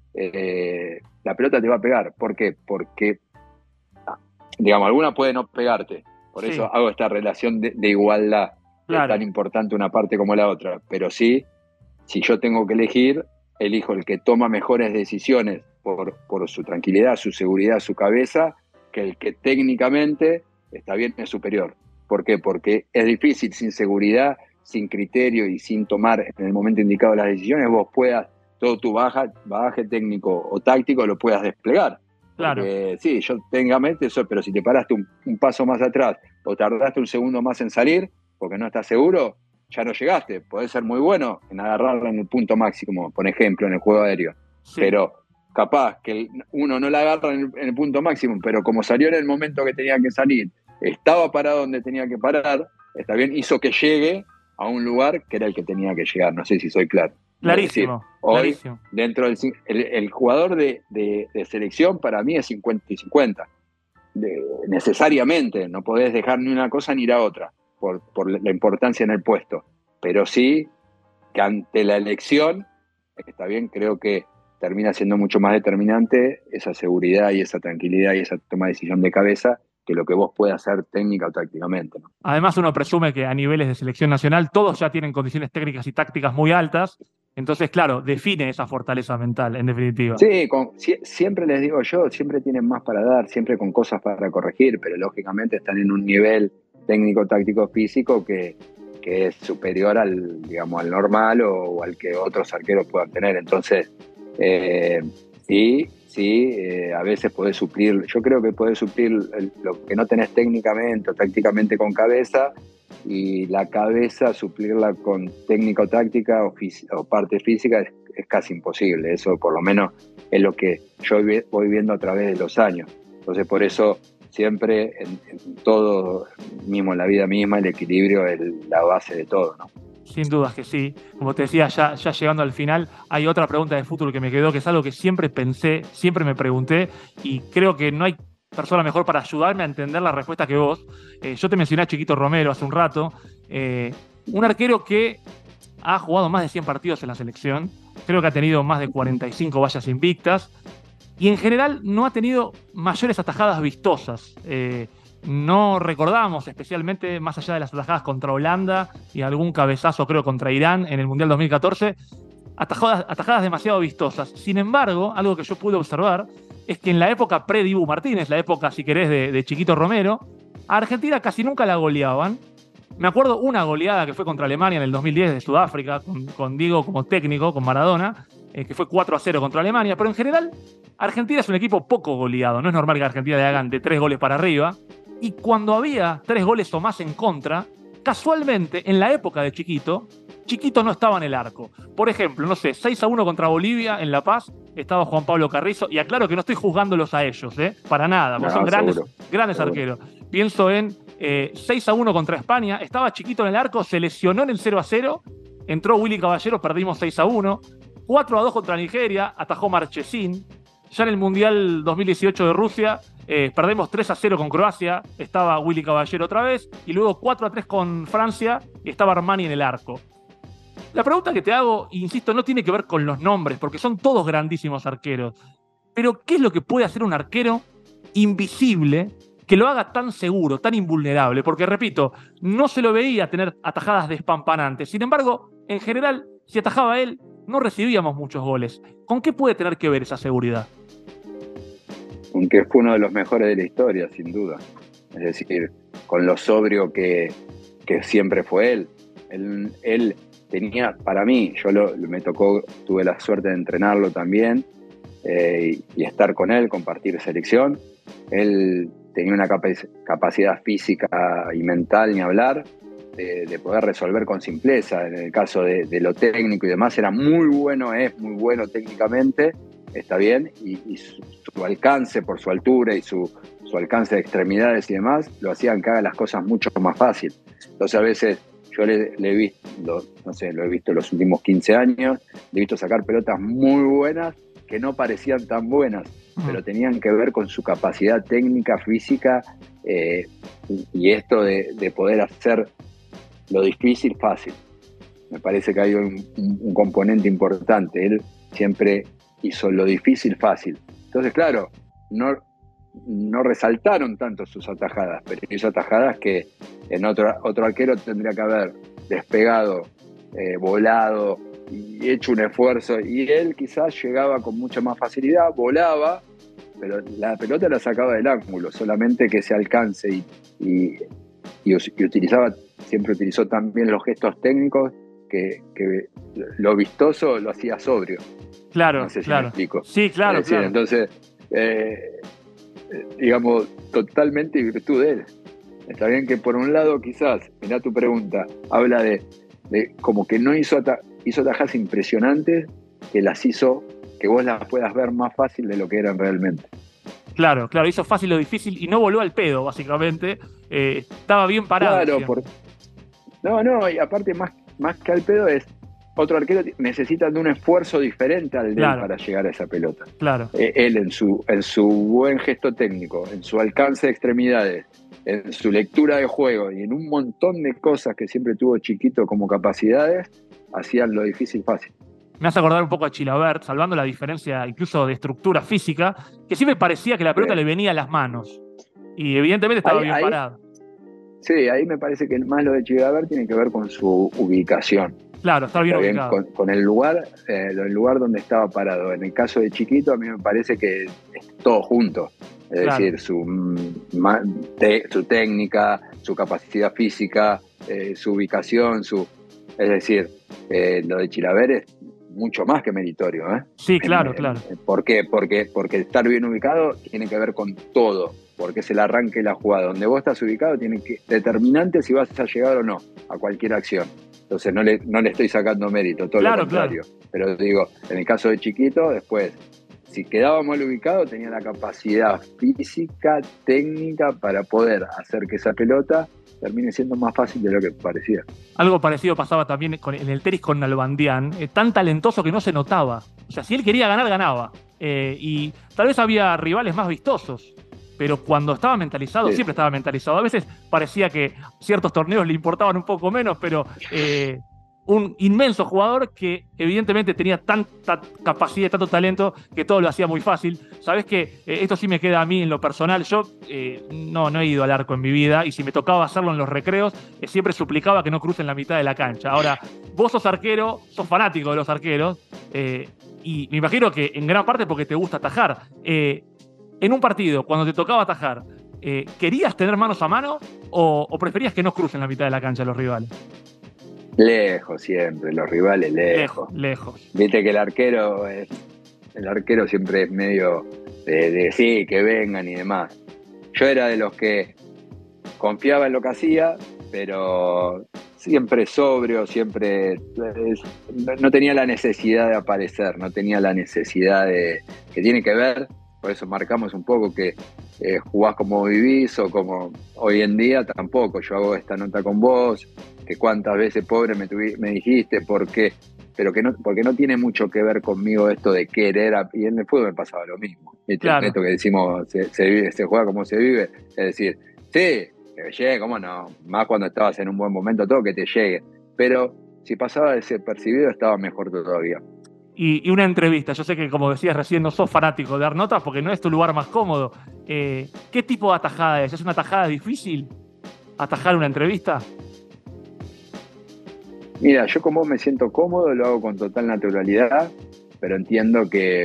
la pelota te va a pegar. ¿Por qué? Porque, digamos, alguna puede no pegarte. Por eso hago esta relación de igualdad. Claro. Es tan importante una parte como la otra. Pero sí, si yo tengo que elegir, elijo el que toma mejores decisiones por su tranquilidad, su seguridad, su cabeza, que el que técnicamente está bien, es superior. ¿Por qué? Porque es difícil sin seguridad, sin criterio y sin tomar en el momento indicado las decisiones, vos puedas, todo tu bagaje técnico o táctico lo puedas desplegar. Claro. Porque, sí, yo técnicamente eso, pero si te paraste un paso más atrás o tardaste un segundo más en salir porque no estás seguro, ya no llegaste. Podés ser muy bueno en agarrarla en el punto máximo, por ejemplo, en el juego aéreo. Sí. Pero capaz que uno no la agarra en el punto máximo, pero como salió en el momento que tenía que salir, estaba parado donde tenía que parar, está bien, hizo que llegue a un lugar que era el que tenía que llegar. No sé si soy claro. Clarísimo. Decir, hoy, clarísimo. Dentro del el jugador de selección para mí es 50 y 50. Necesariamente, no podés dejar ni una cosa ni la otra por la importancia en el puesto. Pero sí, que ante la elección, está bien, creo que termina siendo mucho más determinante esa seguridad y esa tranquilidad y esa toma de decisión de cabeza que lo que vos puedas hacer técnica o tácticamente, ¿no? Además, uno presume que a niveles de selección nacional todos ya tienen condiciones técnicas y tácticas muy altas. Entonces, claro, define esa fortaleza mental, en definitiva. Sí, siempre les digo yo, siempre tienen más para dar, siempre con cosas para corregir, pero lógicamente están en un nivel técnico, táctico, físico que es superior al, digamos, al normal o al que otros arqueros puedan tener. Entonces, a veces podés suplir, yo creo que podés suplir lo que no tenés técnicamente o tácticamente con cabeza, y la cabeza suplirla con técnica o táctica o parte física es casi imposible. Eso por lo menos es lo que yo voy viendo a través de los años. Entonces por eso siempre en todo, mismo en la vida misma, el equilibrio es la base de todo, ¿no? Sin dudas que sí. Como te decía, ya llegando al final, hay otra pregunta de fútbol que me quedó, que es algo que siempre pensé, siempre me pregunté, y creo que no hay persona mejor para ayudarme a entender la respuesta que vos. Yo te mencioné a Chiquito Romero hace un rato, un arquero que ha jugado más de 100 partidos en la selección, creo que ha tenido más de 45 vallas invictas, y en general no ha tenido mayores atajadas vistosas. No recordamos, especialmente más allá de las atajadas contra Holanda y algún cabezazo, creo, contra Irán en el Mundial 2014, atajadas demasiado vistosas. Sin embargo, algo que yo pude observar es que en la época pre-Dibu Martínez, la época, si querés, de Chiquito Romero, a Argentina casi nunca la goleaban. Me acuerdo una goleada que fue contra Alemania en el 2010 de Sudáfrica, con Diego como técnico, con Maradona, que fue 4-0 contra Alemania, pero en general Argentina es un equipo poco goleado. No es normal que a Argentina le hagan de 3 goles para arriba. Y cuando había 3 goles o más en contra, casualmente, en la época de Chiquito no estaba en el arco. Por ejemplo, no sé, 6-1 contra Bolivia en La Paz, estaba Juan Pablo Carrizo, y aclaro que no estoy juzgándolos a ellos, para nada, porque son grandes arqueros. Pienso en 6-1 contra España, estaba Chiquito en el arco, se lesionó en el 0-0, entró Willy Caballero, perdimos 6-1, 4-2 contra Nigeria, atajó Marchesín. Ya en el Mundial 2018 de Rusia, perdemos 3-0 con Croacia, estaba Willy Caballero otra vez, y luego 4-3 con Francia, y estaba Armani en el arco. La pregunta que te hago, insisto, no tiene que ver con los nombres, porque son todos grandísimos arqueros. Pero, ¿qué es lo que puede hacer un arquero invisible que lo haga tan seguro, tan invulnerable? Porque, repito, no se lo veía tener atajadas despampanantes. Sin embargo, en general, si atajaba él, no recibíamos muchos goles. ¿Con qué puede tener que ver esa seguridad? Aunque fue uno de los mejores de la historia, sin duda. Es decir, con lo sobrio que siempre fue él. Él tenía, para mí, me tocó, tuve la suerte de entrenarlo también y estar con él, compartir selección. Él tenía una capacidad física y mental, ni hablar, de poder resolver con simpleza. En el caso de lo técnico y demás, era muy bueno, es muy bueno técnicamente, está bien, y su alcance por su altura y su alcance de extremidades y demás, lo hacían que haga las cosas mucho más fácil. Entonces a veces yo le he visto, no sé, lo he visto los últimos 15 años, le he visto sacar pelotas muy buenas que no parecían tan buenas, pero tenían que ver con su capacidad técnica, física, y esto de poder hacer lo difícil fácil. Me parece que hay un componente importante. Él siempre hizo lo difícil fácil. Entonces, claro, no resaltaron tanto sus atajadas, pero hizo atajadas que en otro arquero tendría que haber despegado, volado y hecho un esfuerzo, y él quizás llegaba con mucha más facilidad, volaba, pero la pelota la sacaba del ángulo, solamente que ese alcance y siempre utilizó también los gestos técnicos, que lo vistoso lo hacía sobrio. Claro, no sé si claro. Me explico. Sí, claro, Es decir, claro. Entonces, digamos, totalmente virtud de él. Está bien que por un lado quizás, mirá tu pregunta, habla de como que no hizo atajadas impresionantes, que las hizo que vos las puedas ver más fácil de lo que eran realmente. Claro, hizo fácil lo difícil y no voló al pedo, básicamente. Estaba bien parado. Claro, y aparte más que al pedo es, otro arquero necesita de un esfuerzo diferente al de él para llegar a esa pelota. Claro. Él en su buen gesto técnico, en su alcance de extremidades, en su lectura de juego y en un montón de cosas que siempre tuvo Chiquito como capacidades, hacían lo difícil fácil. Me hace acordar un poco a Chilavert, salvando la diferencia incluso de estructura física, que sí me parecía que la pelota le venía a las manos. Y evidentemente estaba bien parado. Sí, ahí me parece que más lo de Chilavert tiene que ver con su ubicación. Claro, estar bien ubicado. Con el lugar donde estaba parado. En el caso de Chiquito, a mí me parece que es todo junto. Es decir, su técnica, su capacidad física, su ubicación, es decir, lo de Chilavert es mucho más que meritorio. Sí, claro, claro. ¿Por qué? Porque estar bien ubicado tiene que ver con todo, porque es el arranque de la jugada. Donde vos estás ubicado tiene que determinante si vas a llegar o no a cualquier acción. Entonces no le estoy sacando mérito, todo lo contrario. Claro. Pero digo, en el caso de Chiquito, después, si quedaba mal ubicado, tenía la capacidad física, técnica para poder hacer que esa pelota termine siendo más fácil de lo que parecía. Algo parecido pasaba también en el tenis con Nalbandián, tan talentoso que no se notaba. O sea, si él quería ganar, ganaba. Y tal vez había rivales más vistosos, pero cuando estaba mentalizado, sí, siempre estaba mentalizado. A veces parecía que ciertos torneos le importaban un poco menos, pero un inmenso jugador que evidentemente tenía tanta capacidad y tanto talento que todo lo hacía muy fácil. Sabés que esto sí me queda a mí en lo personal. Yo no he ido al arco en mi vida, y si me tocaba hacerlo en los recreos, siempre suplicaba que no crucen la mitad de la cancha. Ahora, vos sos arquero, sos fanático de los arqueros, y me imagino que en gran parte porque te gusta atajar. En un partido, cuando te tocaba atajar, ¿querías tener manos a mano o preferías que no crucen la mitad de la cancha los rivales? Lejos siempre, los rivales lejos. Viste que el arquero siempre es medio de sí, que vengan y demás. Yo era de los que confiaba en lo que hacía, pero siempre sobrio, siempre no tenía la necesidad de aparecer, no tenía la necesidad que tiene que ver. Por eso marcamos un poco que jugás como vivís o como hoy en día tampoco. Yo hago esta nota con vos, que cuántas veces pobre me dijiste, porque no tiene mucho que ver conmigo esto de querer. Y en el fútbol me pasaba lo mismo. Claro. Esto que decimos, se juega como se vive. Es decir, sí, que llegue, cómo no. Más cuando estabas en un buen momento, todo que te llegue. Pero si pasaba desapercibido, estaba mejor todavía. Y una entrevista, yo sé que como decías recién no sos fanático de dar notas porque no es tu lugar más cómodo. ¿Qué tipo de atajada es? ¿Es una atajada difícil atajar una entrevista? Mira, yo como me siento cómodo, lo hago con total naturalidad, pero entiendo que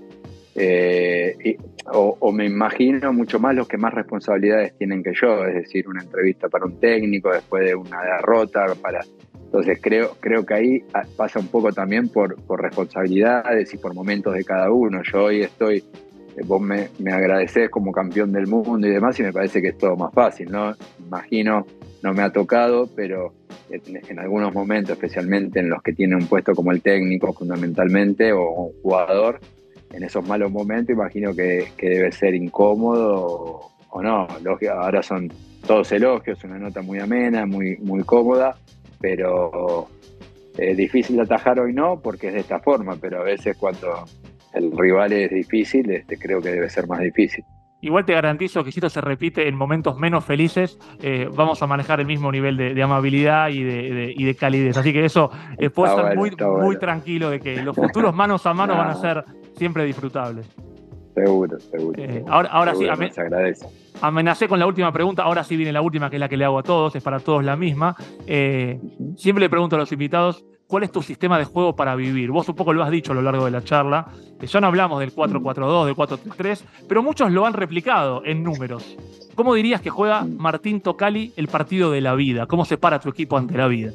me imagino mucho más los que más responsabilidades tienen que yo, es decir, una entrevista para un técnico después de una derrota, entonces creo que ahí pasa un poco también por responsabilidades y por momentos de cada uno. Yo hoy vos me agradecés como campeón del mundo y demás, y me parece que es todo más fácil, ¿no? Imagino, no me ha tocado, pero en algunos momentos, especialmente en los que tiene un puesto como el técnico fundamentalmente o un jugador, en esos malos momentos imagino que debe ser incómodo o no. Ahora son todos elogios, una nota muy amena, muy, muy cómoda, pero difícil de atajar hoy no, porque es de esta forma, pero a veces cuando el rival es difícil, creo que debe ser más difícil. Igual te garantizo que si esto se repite en momentos menos felices, vamos a manejar el mismo nivel de amabilidad y de calidez. Así que eso puede estar muy tranquilo de que los futuros manos a mano van a ser siempre disfrutables. Seguro. Ahora seguro, sí, se agradece. Amenacé con la última pregunta, ahora sí viene la última, que es la que le hago a todos, es para todos la misma. Siempre le pregunto a los invitados, ¿cuál es tu sistema de juego para vivir? Vos un poco lo has dicho a lo largo de la charla. Ya no hablamos del 4-4-2, del 4-3-3, pero muchos lo han replicado en números. ¿Cómo dirías que juega Martín Tocali el partido de la vida? ¿Cómo se para tu equipo ante la vida?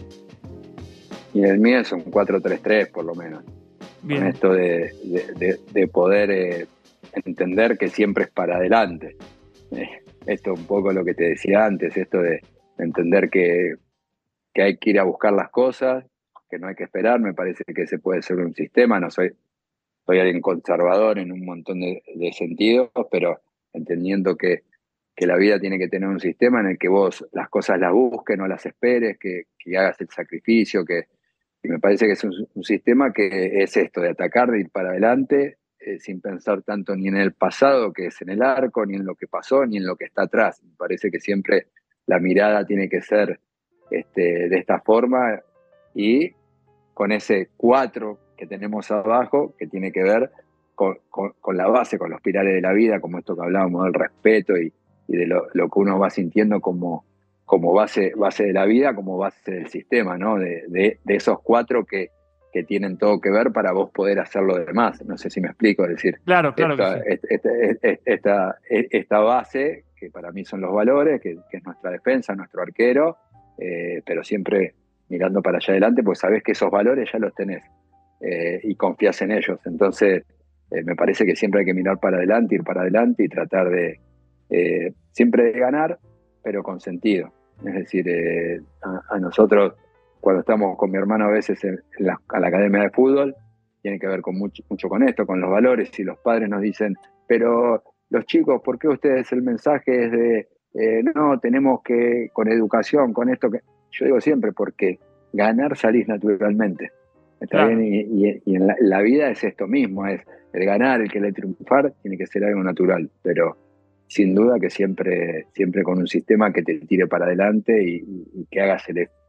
Y el mío es un 4-3-3 por lo menos. Bien. Con esto de poder entender que siempre es para adelante. Esto un poco lo que te decía antes, esto de entender que hay que ir a buscar las cosas, que no hay que esperar. Me parece que ese puede ser un sistema. No soy alguien conservador en un montón de sentidos, pero entendiendo que la vida tiene que tener un sistema en el que vos las cosas las busques, no las esperes, que hagas el sacrificio, y me parece que es un sistema que es esto, de atacar, de ir para adelante, sin pensar tanto ni en el pasado, que es en el arco, ni en lo que pasó, ni en lo que está atrás. Me parece que siempre la mirada tiene que ser de esta forma, y con ese 4 que tenemos abajo, que tiene que ver con la base, con los pilares de la vida, como esto que hablábamos del respeto y de lo que uno va sintiendo como base de la vida, como base del sistema, ¿no? De esos 4 que tienen todo que ver para vos poder hacer lo demás. No sé si me explico, es decir, Claro que sí. Esta base, que para mí son los valores, que es nuestra defensa, nuestro arquero, pero siempre mirando para allá adelante, pues sabés que esos valores ya los tenés y confías en ellos. Entonces, me parece que siempre hay que mirar para adelante, ir para adelante y tratar de siempre de ganar, pero con sentido. Es decir, a nosotros, cuando estamos con mi hermano a veces a la academia de fútbol, tiene que ver con mucho con esto, con los valores, y los padres nos dicen, pero los chicos, ¿por qué ustedes el mensaje es de no, tenemos que, con educación, con esto? Yo digo siempre, porque ganar salís naturalmente. ¿Está Claro. bien? Y en la vida es esto mismo, es el ganar, el querer triunfar, tiene que ser algo natural, pero sin duda que siempre con un sistema que te tire para adelante y que hagas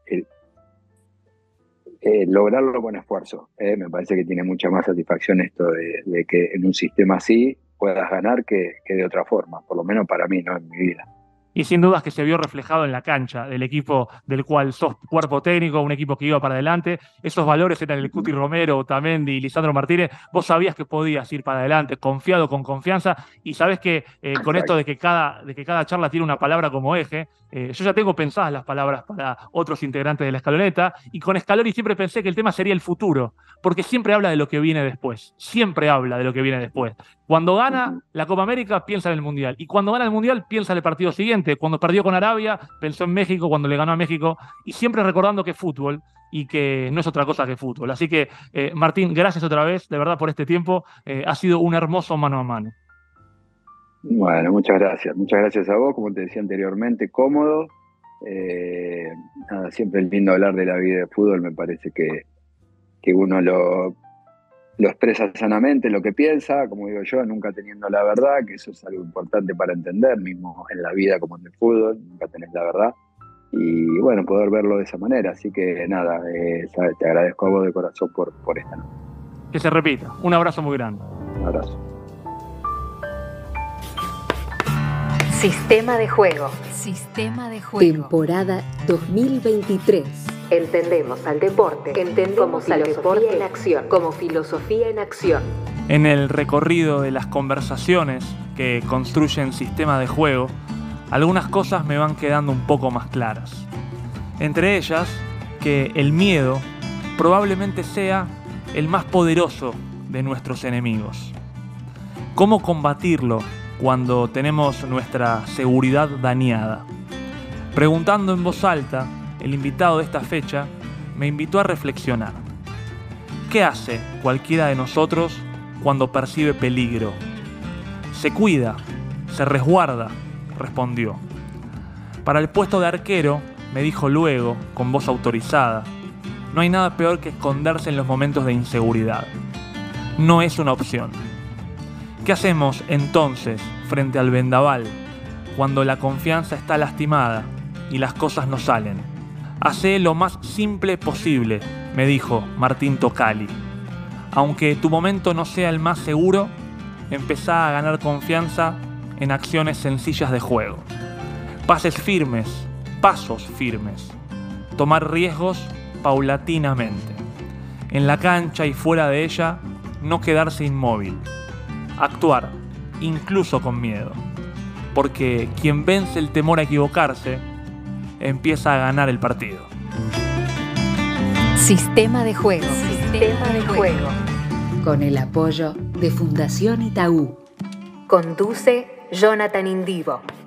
lograrlo con esfuerzo. Me parece que tiene mucha más satisfacción esto de que en un sistema así puedas ganar que de otra forma, por lo menos para mí, ¿no? En mi vida. Y sin dudas que se vio reflejado en la cancha del equipo del cual sos cuerpo técnico, un equipo que iba para adelante. Esos valores eran el Cuti Romero, Otamendi y Lisandro Martínez. Vos sabías que podías ir para adelante, confiado, con confianza, y sabés que con esto de que cada charla tiene una palabra como eje, yo ya tengo pensadas las palabras para otros integrantes de la escaloneta, y con Scaloni siempre pensé que el tema sería el futuro, porque siempre habla de lo que viene después, siempre habla de lo que viene después. Cuando gana la Copa América, piensa en el Mundial. Y cuando gana el Mundial, piensa en el partido siguiente. Cuando perdió con Arabia, pensó en México, cuando le ganó a México. Y siempre recordando que es fútbol y que no es otra cosa que fútbol. Así que, Martín, gracias otra vez, de verdad, por este tiempo. Ha sido un hermoso mano a mano. Bueno, muchas gracias. Muchas gracias a vos, como te decía anteriormente, cómodo. Nada, siempre es lindo hablar de la vida de fútbol. Me parece que uno lo expresa sanamente lo que piensa, como digo yo, nunca teniendo la verdad, que eso es algo importante para entender, mismo en la vida como en el fútbol, nunca tenés la verdad. Y bueno, poder verlo de esa manera. Así que nada, te agradezco a vos de corazón por esta noche. Que se repita. Un abrazo muy grande. Un abrazo. Sistema de juego. Sistema de juego. Temporada 2023. Entendemos al deporte. Entendemos al deporte en acción. Como filosofía en acción. En el recorrido de las conversaciones que construyen Sistema de Juego, algunas cosas me van quedando un poco más claras. Entre ellas, que el miedo probablemente sea el más poderoso de nuestros enemigos. ¿Cómo combatirlo cuando tenemos nuestra seguridad dañada? Preguntando en voz alta, el invitado de esta fecha me invitó a reflexionar. ¿Qué hace cualquiera de nosotros cuando percibe peligro? Se cuida, se resguarda, respondió. Para el puesto de arquero, me dijo luego, con voz autorizada, no hay nada peor que esconderse en los momentos de inseguridad. No es una opción. ¿Qué hacemos entonces frente al vendaval cuando la confianza está lastimada y las cosas no salen? Hacé lo más simple posible, me dijo Martín Tocali. Aunque tu momento no sea el más seguro, empezá a ganar confianza en acciones sencillas de juego. Pases firmes, pasos firmes. Tomar riesgos paulatinamente. En la cancha y fuera de ella, no quedarse inmóvil. Actuar, incluso con miedo. Porque quien vence el temor a equivocarse, empieza a ganar el partido. Sistema de juego. Sistema de juego. Con el apoyo de Fundación Itaú. Conduce Jonathan Indivo.